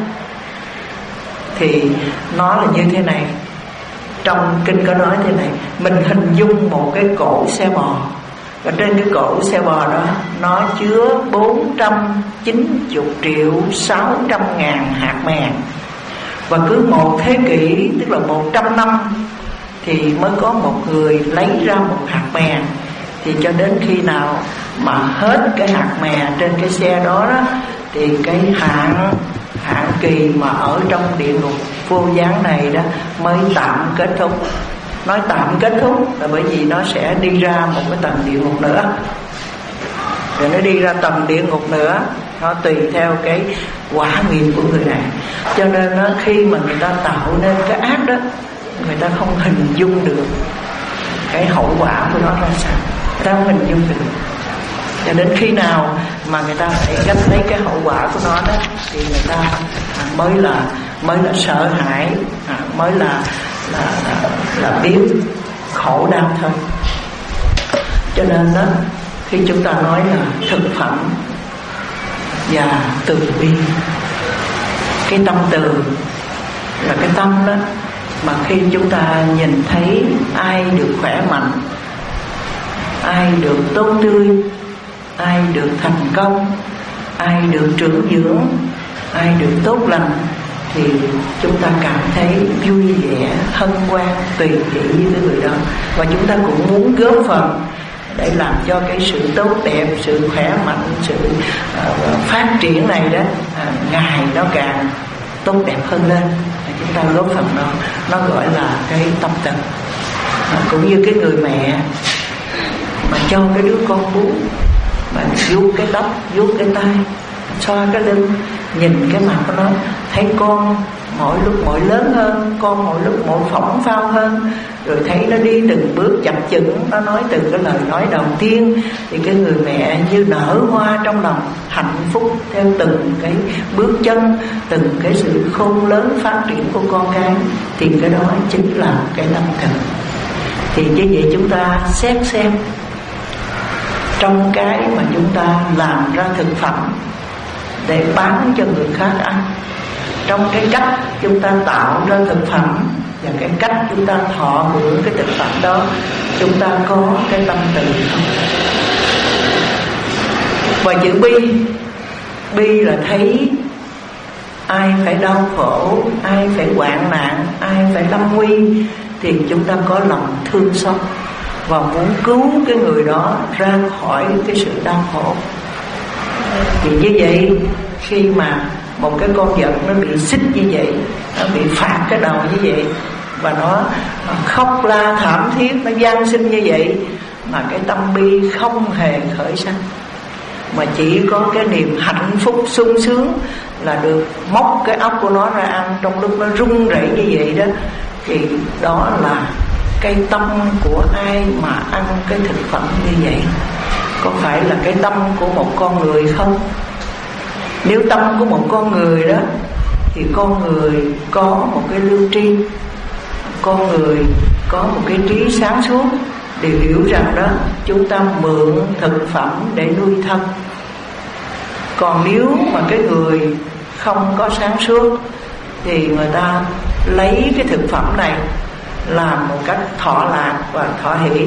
thì nó là như thế này. Trong kinh có nói thế này: mình hình dung một cái cổ xe bò, và trên cái cổ xe bò đó nó chứa bốn trăm chín mươi triệu sáu trăm ngàn hạt mè. Và cứ một thế kỷ, tức là một trăm năm, thì mới có một người lấy ra một hạt mè. Thì cho đến khi nào mà hết cái hạt mè trên cái xe đó, đó thì cái hạn hạn kỳ mà ở trong địa ngục vô gián này đó mới tạm kết thúc. Nói tạm kết thúc là bởi vì nó sẽ đi ra một cái tầng địa ngục nữa, rồi nó đi ra tầng địa ngục nữa, nó tùy theo cái quả nghiệp của người này. Cho nên đó, khi mà người ta tạo nên cái ác đó, người ta không hình dung được cái hậu quả của nó ra sao, người ta không hình dung được. Cho đến khi nào mà người ta phải gánh lấy cái hậu quả của nó đó, thì người ta mới là mới là sợ hãi, mới là là là, là biết khổ đau thôi. Cho nên đó, khi chúng ta nói là thực phẩm và từ bi, cái tâm từ là cái tâm đó mà khi chúng ta nhìn thấy ai được khỏe mạnh, ai được tốt tươi, ai được thành công, ai được trưởng dưỡng, ai được tốt lành, thì chúng ta cảm thấy vui vẻ, hân hoan, tùy hỷ với cái người đó. Và chúng ta cũng muốn góp phần để làm cho cái sự tốt đẹp, sự khỏe mạnh, sự uh, phát triển này đó uh, ngày nó càng tốt đẹp hơn lên. Chúng ta góp phần đó, nó gọi là cái tâm tình. uh, Cũng như cái người mẹ mà cho cái đứa con bú, mà vuốt cái tóc, vuốt cái tay, xoa cái lưng, nhìn cái mặt của nó, thấy con mỗi lúc mỗi lớn hơn, con mỗi lúc mỗi phóng phao hơn, rồi thấy nó đi từng bước chập chững, nó nói từng cái lời nói đầu tiên, thì cái người mẹ như nở hoa trong lòng, hạnh phúc theo từng cái bước chân, từng cái sự khôn lớn phát triển của con cái. Thì cái đó chính là cái tâm thực. Thì như vậy chúng ta xét xem, trong cái mà chúng ta làm ra thực phẩm để bán cho người khác ăn, trong cái cách chúng ta tạo ra thực phẩm và cái cách chúng ta thọ hưởng cái thực phẩm đó, chúng ta có cái tâm từ không? Và chữ bi, bi là thấy ai phải đau khổ, ai phải hoạn nạn, ai phải lâm nguy, thì chúng ta có lòng thương xót và muốn cứu cái người đó ra khỏi cái sự đau khổ. Thì như vậy, khi mà một cái con vật nó bị xích như vậy, nó bị phạt cái đầu như vậy, và nó khóc la thảm thiết, nó van xin như vậy, mà cái tâm bi không hề khởi sanh, mà chỉ có cái niềm hạnh phúc sung sướng là được móc cái óc của nó ra ăn trong lúc nó run rẩy như vậy đó, thì đó là cái tâm của ai mà ăn cái thực phẩm như vậy? Có phải là cái tâm của một con người không? Nếu tâm của một con người đó, thì con người có một cái lương tri, con người có một cái trí sáng suốt, để hiểu rằng đó chúng ta mượn thực phẩm để nuôi thân. Còn nếu mà cái người không có sáng suốt, thì người ta lấy cái thực phẩm này làm một cách thọ lạc và thọ hỷ.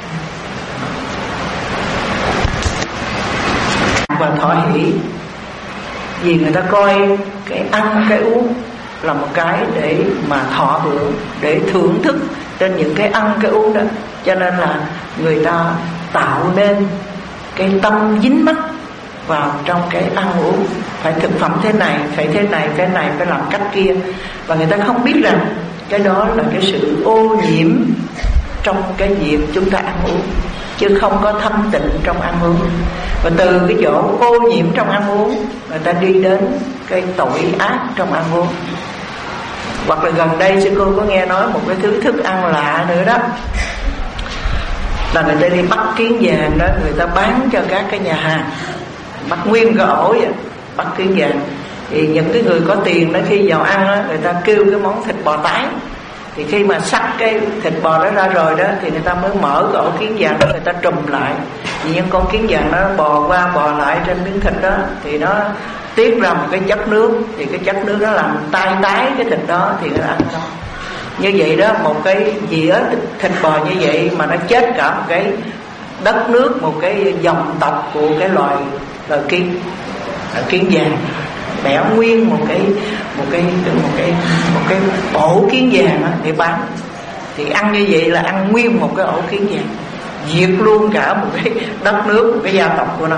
Và thọ hỷ vì người ta coi cái ăn cái uống là một cái để mà thọ hưởng, để thưởng thức trên những cái ăn cái uống đó. Cho nên là người ta tạo nên cái tâm dính mắc vào trong cái ăn uống, phải thực phẩm thế này, phải thế này, thế này, phải làm cách kia. Và người ta không biết rằng cái đó là cái sự ô nhiễm trong cái việc chúng ta ăn uống, chứ không có thanh tịnh trong ăn uống. Và từ cái chỗ ô nhiễm trong ăn uống, người ta đi đến cái tội ác trong ăn uống. Hoặc là gần đây sư cô có nghe nói một cái thứ thức ăn lạ nữa đó, là người ta đi bắt kiến vàng đó, người ta bán cho các cái nhà hàng, bắt nguyên cái ổ vậy, bắt kiến vàng. Thì những cái người có tiền đó, khi vào ăn đó, người ta kêu cái món thịt bò tái. Thì khi mà xắt cái thịt bò đó ra rồi đó, thì người ta mới mở cái ổ kiến vàng đó, người ta trùm lại. Vì những con kiến vàng nó bò qua bò lại trên miếng thịt đó, thì nó tiết ra một cái chất nước. Thì cái chất nước đó làm tai tái cái thịt đó, thì người ta ăn đó. Như vậy đó, một cái dĩa thịt bò như vậy mà nó chết cả một cái đất nước, một cái dòng tộc của cái loài loài kiến, kiến vàng, bẻ nguyên một cái một cái một cái một cái ổ kiến vàng đó để bán. Thì ăn như vậy là ăn nguyên một cái ổ kiến vàng, diệt luôn cả một cái đất nước, một cái gia tộc của nó.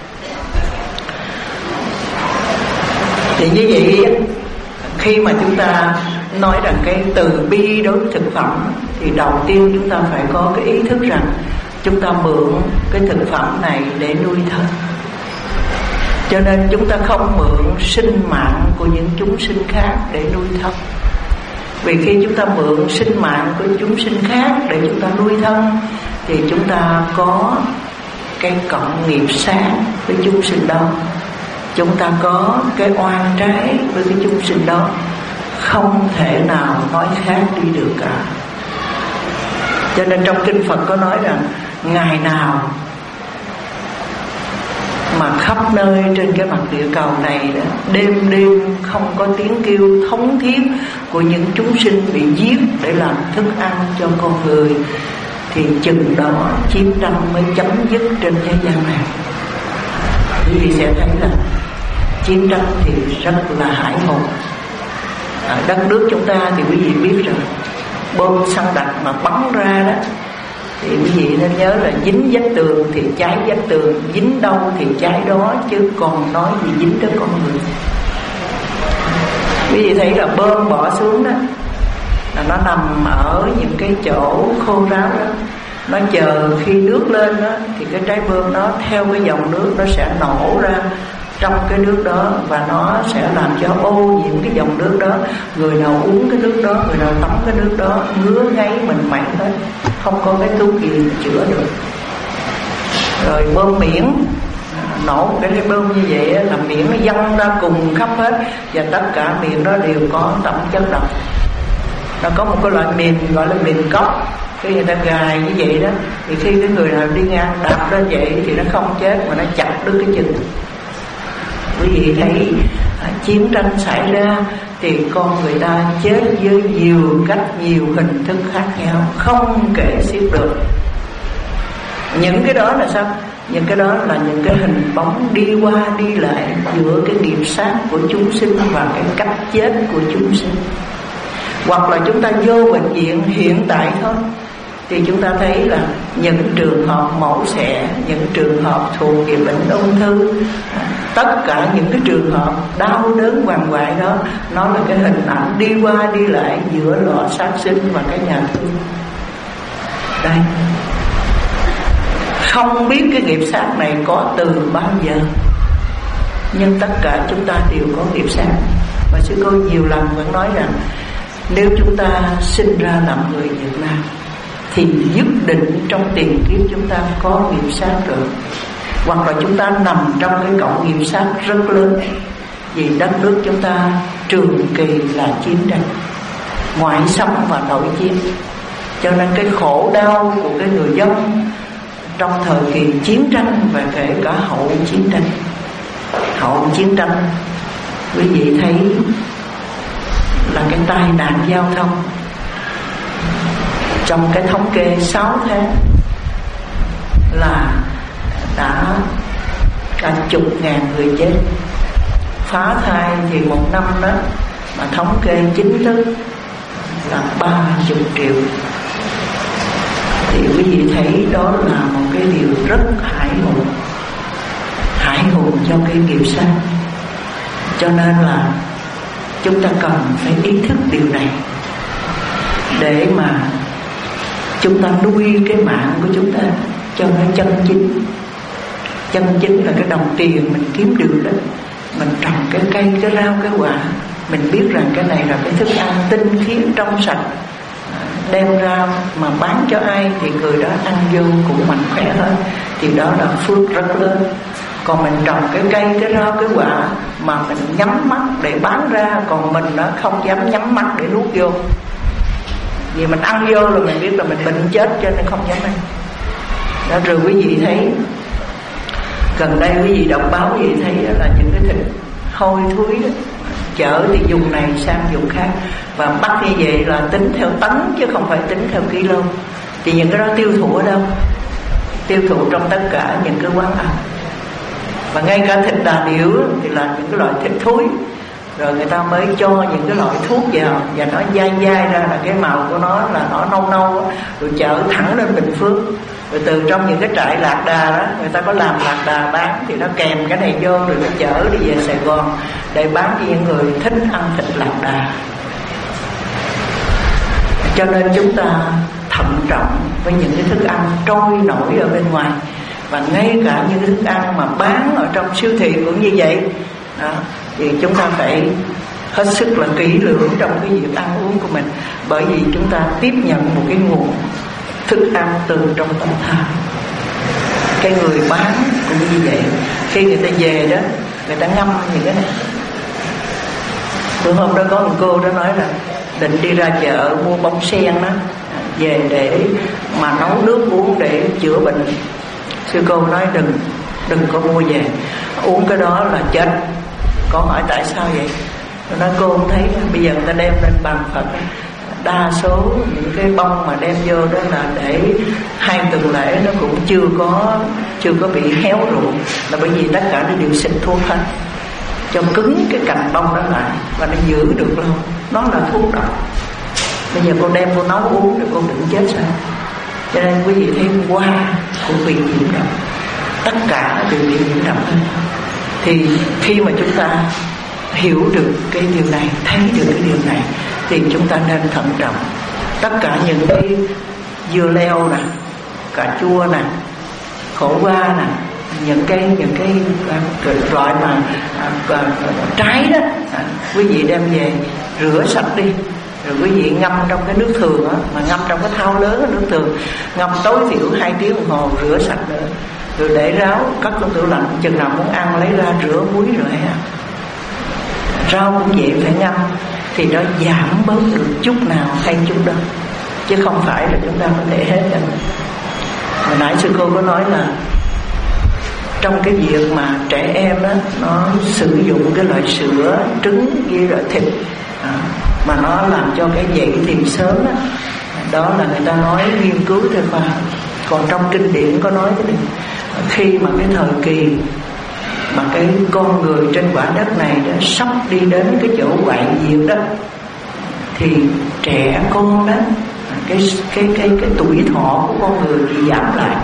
Thì như vậy, khi mà chúng ta nói rằng cái từ bi đối với thực phẩm, thì đầu tiên chúng ta phải có cái ý thức rằng chúng ta mượn cái thực phẩm này để nuôi thân. Cho nên chúng ta không mượn sinh mạng của những chúng sinh khác để nuôi thân. Vì khi chúng ta mượn sinh mạng của chúng sinh khác để chúng ta nuôi thân, thì chúng ta có cái cộng nghiệp sáng với chúng sinh đó, chúng ta có cái oan trái với cái chúng sinh đó, không thể nào nói khác đi được cả. Cho nên trong kinh Phật có nói rằng ngày nào mà khắp nơi trên cái mặt địa cầu này đó, đêm đêm không có tiếng kêu thống thiết của những chúng sinh bị giết để làm thức ăn cho con người, thì chừng đó chiến tranh mới chấm dứt trên thế gian này. Quý vị sẽ thấy là chiến tranh thì rất là hãi hùng. Ở đất nước chúng ta thì quý vị biết rồi, bom xăng đạn mà bắn ra đó thì quý vị nên nhớ là dính vách tường thì cháy vách tường, dính đâu thì cháy đó, chứ còn nói gì dính tới con người. Quý vị thấy là bom bỏ xuống đó là nó nằm ở những cái chỗ khô ráo đó, nó chờ khi nước lên đó thì cái trái bom nó theo cái dòng nước nó sẽ nổ ra trong cái nước đó, và nó sẽ làm cho ô nhiễm cái dòng nước đó. Người nào uống cái nước đó, người nào tắm cái nước đó ngứa ngáy mình mẩy hết, không có cái thuốc gì mà chữa được. Rồi bơm miễn, nổ một cái bơm như vậy là miễn nó văng ra cùng khắp hết, và tất cả miệng đó đều có tẩm chất độc. Nó có một cái loại mìn gọi là mìn cốc, khi người ta gài như vậy đó thì khi cái người nào đi ngang đạp lên vậy thì nó không chết mà nó chặt đứt cái chân. Quý vị thấy à, chiến tranh xảy ra thì con người ta chết với nhiều cách, nhiều hình thức khác nhau, không kể xiết được. Những cái đó là sao? Những cái đó là những cái hình bóng đi qua đi lại giữa cái nghiệp sát của chúng sinh và cái cách chết của chúng sinh. Hoặc là chúng ta vô bệnh viện hiện tại thôi thì chúng ta thấy là những trường hợp mổ xẻ, những trường hợp thuộc về bệnh ung thư, tất cả những cái trường hợp đau đớn hoàng hoại đó, nó là cái hình ảnh đi qua đi lại giữa lò sát sinh và cái nhà thương. Đây, không biết cái nghiệp sát này có từ bao giờ, nhưng tất cả chúng ta đều có nghiệp sát. Và sư cô nhiều lần vẫn nói rằng nếu chúng ta sinh ra làm người Việt Nam thì nhất định trong tiền kiếp chúng ta có nghiệp sát rồi, hoặc là chúng ta nằm trong cái cọng nghiệp sát rất lớn. Vì đất nước chúng ta trường kỳ là chiến tranh, ngoại xâm và nội chiến, cho nên cái khổ đau của cái người dân trong thời kỳ chiến tranh và kể cả hậu chiến tranh. Hậu chiến tranh quý vị thấy là cái tai nạn giao thông, trong cái thống kê sáu tháng là đã cả chục ngàn người chết. Phá thai thì một năm đó mà thống kê chính thức là ba chục triệu. Thì quý vị thấy đó là một cái điều rất hãi hùng, hãi hùng cho cái nghiệp sát. Cho nên là chúng ta cần phải ý thức điều này để mà chúng ta nuôi cái mạng của chúng ta cho nó chân chính. Chân chính là cái đồng tiền mình kiếm được đó. Mình trồng cái cây, cái rau, cái quả, mình biết rằng cái này là cái thức ăn tinh khiết trong sạch, đem ra mà bán cho ai thì người đó ăn vô cũng mạnh khỏe hơn, thì đó là phước rất lớn. Còn mình trồng cái cây, cái rau, cái quả mà mình nhắm mắt để bán ra, còn mình nó không dám nhắm mắt để nuốt vô, vì mình ăn vô là mình biết là mình bệnh chết cho nên không dám ăn. Đó, rồi quý vị thấy gần đây quý vị đọc báo quý vị thấy đó là những cái thịt hôi thối đó, chở thì dùng này sang dùng khác, và bắt như vậy là tính theo tấn chứ không phải tính theo kilo. Thì những cái đó tiêu thụ ở đâu? Tiêu thụ trong tất cả những cái quán ăn. Và ngay cả thịt đà điểu thì là những cái loại thịt thối, rồi người ta mới cho những cái loại thuốc vào, và nó dai dai ra là cái màu của nó là nó nâu nâu, rồi chở thẳng lên Bình Phước. Rồi từ trong những cái trại lạc đà đó, người ta có làm lạc đà bán, thì nó kèm cái này vô rồi nó chở đi về Sài Gòn để bán cho những người thích ăn thịt lạc đà. Cho nên chúng ta thận trọng với những cái thức ăn trôi nổi ở bên ngoài, và ngay cả những cái thức ăn mà bán ở trong siêu thị cũng như vậy đó. Thì chúng ta phải hết sức là kỹ lưỡng trong cái việc ăn uống của mình, bởi vì chúng ta tiếp nhận một cái nguồn thức ăn từ trong tâm thái. Cái người bán cũng như vậy, khi người ta về đó, người ta ngâm những cái này. Bữa hôm đó có một cô đó nói là định đi ra chợ mua bông sen đó về để mà nấu nước uống để chữa bệnh. Sư cô nói đừng đừng có mua về, uống cái đó là chết. Con hỏi tại sao vậy? Tôi nói cô không thấy bây giờ người ta đem lên bàn Phật đa số những cái bông mà đem vô đó là để hai tuần lễ nó cũng chưa có chưa có bị héo rụng, là bởi vì tất cả nó đều xịt thuốc hết cho cứng cái cành bông đó lại và nó giữ được lâu. Nó là thuốc độc. Bây giờ cô đem cô nấu uống rồi cô đừng chết sao? Cho nên quý vị thấy hoa cũng bị nhiễm độc, tất cả đều bị nhiễm độc hết. Thì khi mà chúng ta hiểu được cái điều này, thấy được cái điều này, thì chúng ta nên thận trọng. Tất cả những cái dưa leo nè, cà chua nè, khổ qua nè, những cái những cái, cái loại mà à, à, trái đó, à, quý vị đem về rửa sạch đi, rồi quý vị ngâm trong cái nước thường á, mà ngâm trong cái thau lớn nước thường, ngâm tối thiểu hai tiếng đồng hồ, rửa sạch nữa, rồi để ráo cất trong tủ lạnh, chừng nào muốn ăn lấy ra rửa muối rồi hãy ăn. Rau cũng vậy, phải ngâm thì nó giảm bớt được chút nào hay chút đó, chứ không phải là chúng ta có thể hết rồi. Hồi nãy sư cô có nói là trong cái việc mà trẻ em đó, nó sử dụng cái loại sữa, trứng với loại thịt à, mà nó làm cho cái dậy thì sớm đó, đó là người ta nói nghiên cứu theo khoa. Còn trong kinh điển có nói cái này, khi mà cái thời kỳ mà cái con người trên quả đất này đã sắp đi đến cái chỗ hoại diệt đó, thì trẻ con đó, cái cái cái cái tuổi thọ của con người bị giảm lại.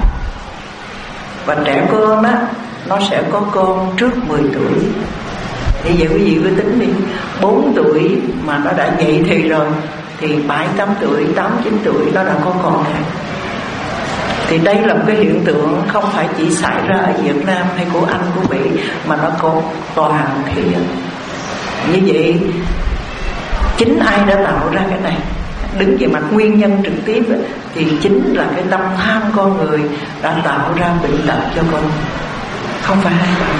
Và trẻ con đó nó sẽ có con trước mười tuổi. Như vậy quý vị cứ tính đi, bốn tuổi mà nó đã dậy thì rồi, thì bảy tám tuổi, tám chín tuổi nó đã có con rồi. Thì đây là một cái hiện tượng không phải chỉ xảy ra ở Việt Nam hay của Anh, của Mỹ, mà nó có toàn thế giới. Như vậy chính ai đã tạo ra cái này? Đứng về mặt nguyên nhân trực tiếp ấy, thì chính là cái tâm tham con người đã tạo ra bệnh tật cho con, không phải ai cả.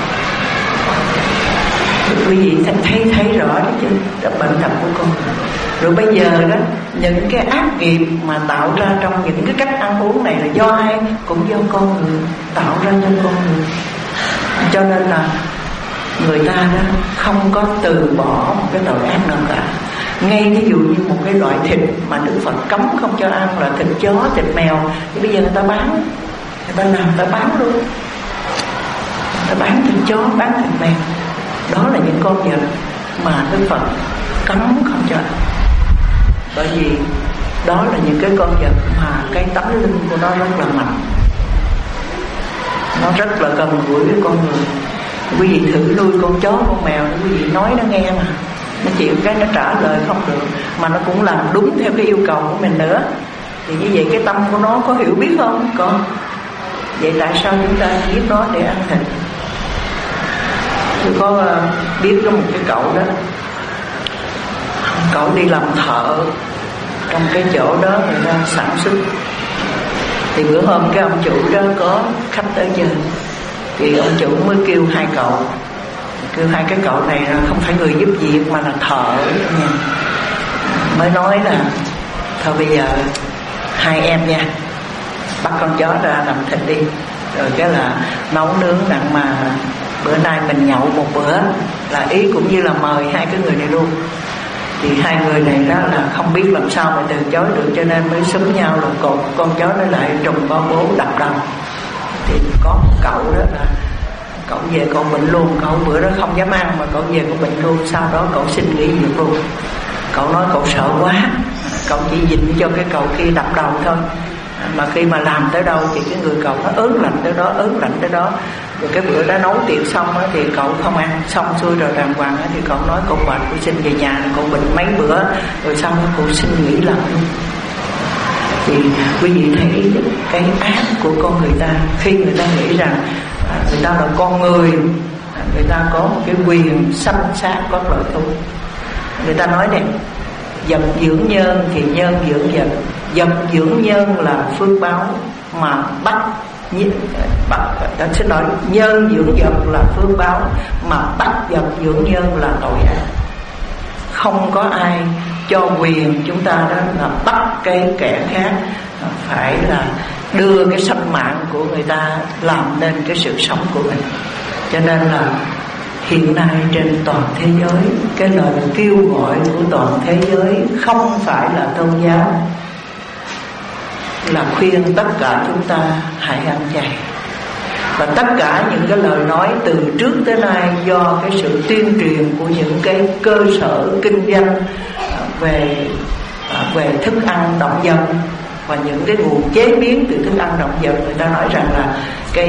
Quý vị thấy thấy rõ đấy chứ, là bệnh tật của con người. Rồi bây giờ đó, những cái ác nghiệp mà tạo ra trong những cái cách ăn uống này là do ai? Cũng do con người tạo ra cho con người. Cho nên là người ta đó không có từ bỏ một cái tội ác nào cả. Ngay ví dụ như một cái loại thịt mà Đức Phật cấm không cho ăn là thịt chó, thịt mèo, thì bây giờ người ta bán, người ta làm, người ta bán luôn, người ta bán thịt chó, bán thịt mèo. Đó là những con vật mà Đức Phật cấm không cho ăn. Bởi vì đó là những cái con vật mà cái tấm linh của nó rất là mạnh, nó rất là gần gũi với con người. Quý vị thử nuôi con chó, con mèo, quý vị nói nó nghe mà, nó chịu cái nó trả lời không được, mà nó cũng làm đúng theo cái yêu cầu của mình nữa. Thì như vậy cái tâm của nó có hiểu biết không? Có. Vậy tại sao chúng ta giết nó để ăn thịt? Tôi có biết có một cái cậu đó, cậu đi làm thợ trong cái chỗ đó người ta sản xuất. Thì bữa hôm cái ông chủ đó có khách tới chơi, thì ông chủ mới kêu hai cậu, kêu hai cái cậu này là không phải người giúp việc mà là thợ nha. Mới nói là thôi bây giờ hai em nha, bắt con chó ra làm thịt đi, rồi cái là nấu nướng đặng mà bữa nay mình nhậu một bữa, là ý cũng như là mời hai cái người này luôn. Thì hai người này đó là không biết làm sao mà từ chối được, cho nên mới xúm nhau là cột con chó nó lại trùng con bố đập đầu. Thì có một cậu đó là cậu về cậu bệnh luôn, cậu bữa đó không dám ăn mà cậu về cậu bệnh luôn. Sau đó cậu xin nghỉ việc luôn. Cậu nói cậu sợ quá, cậu chỉ dịnh cho cái cậu kia đập đầu thôi. Mà khi mà làm tới đâu thì cái người cậu nó ớn lạnh tới đó, ớn lạnh tới đó. Rồi cái bữa đó nấu tiệc xong á, thì cậu không ăn, xong xuôi rồi đàng hoàng á, thì cậu nói cậu bệnh, cậu xin về nhà, cậu bệnh mấy bữa, rồi xong cậu xin nghỉ làm luôn. Thì quý vị thấy cái ác của con người ta, khi người ta nghĩ rằng à, người ta là con người, người ta có một cái quyền sanh sát có lợi thú. Người ta nói này, vật dưỡng nhân thì nhân dưỡng vật. Vật dưỡng nhân là phước báo, mà bắt bắt xin lỗi, nhân dưỡng vật là phước báo, mà bắt vật dưỡng nhân là tội ác. Không có ai cho quyền chúng ta đó là bắt cái kẻ khác phải là đưa cái sinh mạng của người ta làm nên cái sự sống của mình. Cho nên là hiện nay trên toàn thế giới, cái lời kêu gọi của toàn thế giới không phải là tôn giáo, là khuyên tất cả chúng ta hãy ăn chay. Và tất cả những cái lời nói từ trước tới nay do cái sự tuyên truyền của những cái cơ sở kinh doanh về về thức ăn động vật và những cái nguồn chế biến từ thức ăn động vật, người ta nói rằng là cái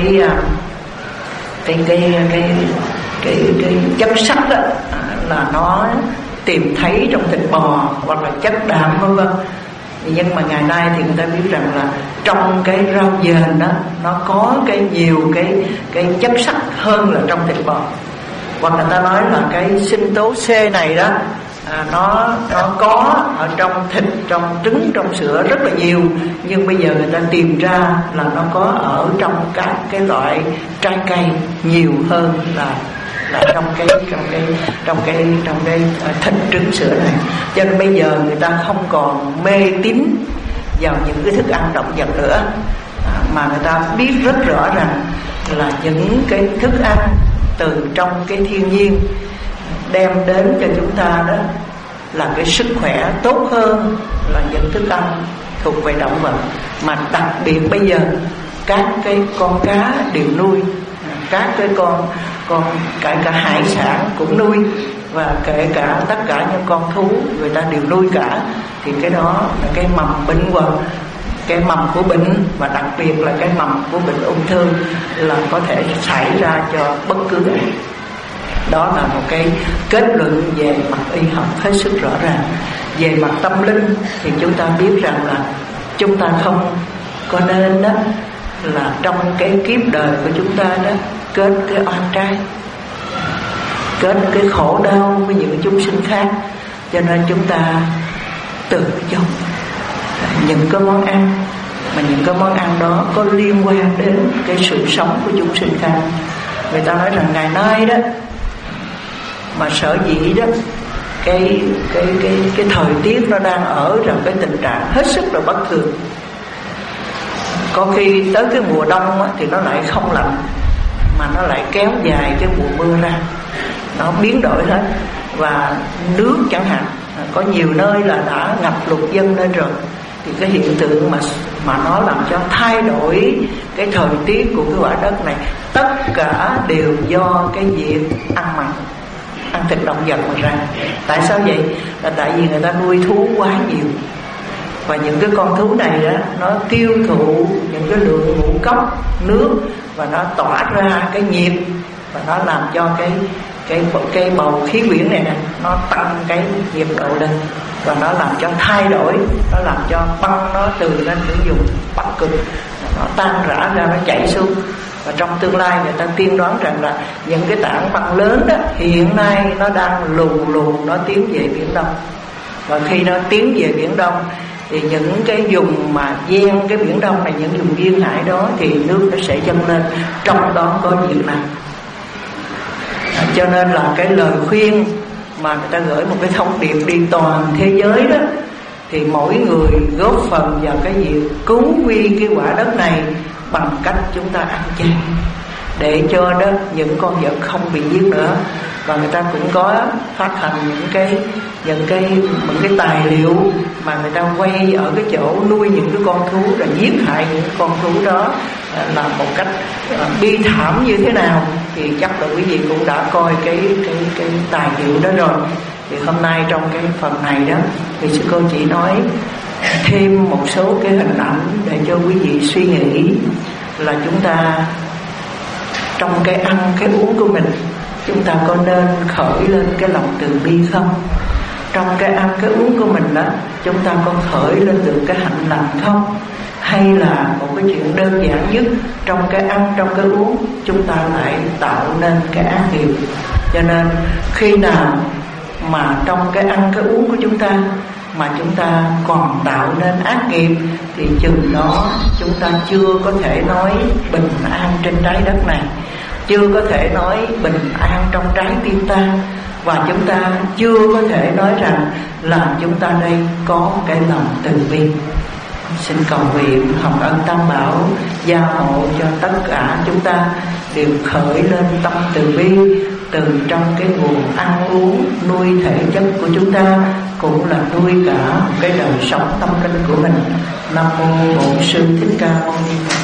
cái cái cái cái cái, cái chất sắt đó là nó tìm thấy trong thịt bò hoặc là chất đạm vân vân. Nhưng mà ngày nay thì người ta biết rằng là trong cái rau dền đó nó có cái nhiều cái cái chất sắt hơn là trong thịt bò. Hoặc người ta nói là cái sinh tố C này đó à, nó nó có ở trong thịt, trong trứng, trong sữa rất là nhiều, nhưng bây giờ người ta tìm ra là nó có ở trong các cái loại trái cây nhiều hơn là là trong cái trong cái trong cái trong cái thịt trứng sữa này. Cho nên bây giờ người ta không còn mê tín vào những cái thức ăn động vật nữa, à, mà người ta biết rất rõ rằng là những cái thức ăn từ trong cái thiên nhiên đem đến cho chúng ta đó là cái sức khỏe tốt hơn là những thức ăn thuộc về động vật. Mà đặc biệt bây giờ các cái con cá đều nuôi, các cái con con cả cả hải sản cũng nuôi, và kể cả tất cả những con thú người ta đều nuôi cả. Thì cái đó là cái mầm bệnh hoặc cái mầm của bệnh, và đặc biệt là cái mầm của bệnh ung thư là có thể xảy ra cho bất cứ ai. Đó là một cái kết luận về mặt y học hết sức rõ ràng. Về mặt tâm linh thì chúng ta biết rằng là chúng ta không có nên đó là trong cái kiếp đời của chúng ta đó kết cái oan trái, kết cái khổ đau với những chúng sinh khác. Cho nên chúng ta từ chối những cái món ăn mà những cái món ăn đó có liên quan đến cái sự sống của chúng sinh khác. Người ta nói rằng ngày nay đó mà sở dĩ đó cái cái cái cái thời tiết nó đang ở trong cái tình trạng hết sức là bất thường. Có khi tới cái mùa đông á, thì nó lại không lạnh, mà nó lại kéo dài cái mùa mưa ra, nó biến đổi hết. Và nước chẳng hạn, có nhiều nơi là đã ngập lụt dâng lên rồi. Thì cái hiện tượng mà mà nó làm cho thay đổi cái thời tiết của cái quả đất này, tất cả đều do cái việc ăn mặn, ăn thịt động vật mà ra. Tại sao vậy? Là tại vì người ta nuôi thú quá nhiều, và những cái con thú này đó nó tiêu thụ những cái lượng ngũ cốc nước, và nó tỏa ra cái nhiệt, và nó làm cho cái cái cái bầu khí quyển này này nó tăng cái nhiệt độ lên, và nó làm cho thay đổi, nó làm cho băng nó từ lên những vùng Bắc Cực nó tan rã ra, nó chảy xuống. Và trong tương lai người ta tiên đoán rằng là những cái tảng băng lớn đó hiện nay nó đang lù lù nó tiến về Biển Đông. Và khi nó tiến về Biển Đông thì những cái vùng mà ven cái Biển Đông này, những vùng duyên hải đó thì nước nó sẽ dâng lên, trong đó có Việt Nam. À, cho nên là cái lời khuyên mà người ta gửi một cái thông điệp đi toàn thế giới đó, thì mỗi người góp phần vào cái việc cứu nguy cái quả đất này bằng cách chúng ta ăn chay, để cho đó những con vật không bị giết nữa. Và người ta cũng có phát hành những cái những cái những cái tài liệu mà người ta quay ở cái chỗ nuôi những cái con thú, rồi giết hại những con thú đó là một cách bi thảm như thế nào. Thì chắc là quý vị cũng đã coi cái cái cái tài liệu đó rồi. Thì hôm nay trong cái phần này đó thì sư cô chỉ nói thêm một số cái hình ảnh để cho quý vị suy nghĩ là chúng ta trong cái ăn cái uống của mình, chúng ta có nên khởi lên cái lòng từ bi không? Trong cái ăn cái uống của mình đó, chúng ta có khởi lên được cái hạnh lành không? Hay là một cái chuyện đơn giản nhất, trong cái ăn, trong cái uống chúng ta lại tạo nên cái ác nghiệp. Cho nên khi nào mà trong cái ăn cái uống của chúng ta mà chúng ta còn tạo nên ác nghiệp, thì chừng đó chúng ta chưa có thể nói bình an trên trái đất này, chưa có thể nói bình an trong trái tim ta, và chúng ta chưa có thể nói rằng là chúng ta đây có cái lòng từ bi. Xin cầu nguyện Hồng Ân Tam Bảo gia hộ cho tất cả chúng ta đều khởi lên tâm từ bi từ trong cái nguồn ăn uống nuôi thể chất của chúng ta, cũng là nuôi cả cái đời sống tâm linh của mình. Nam mô Bổn Sư Thích Ca Mâu Ni Phật.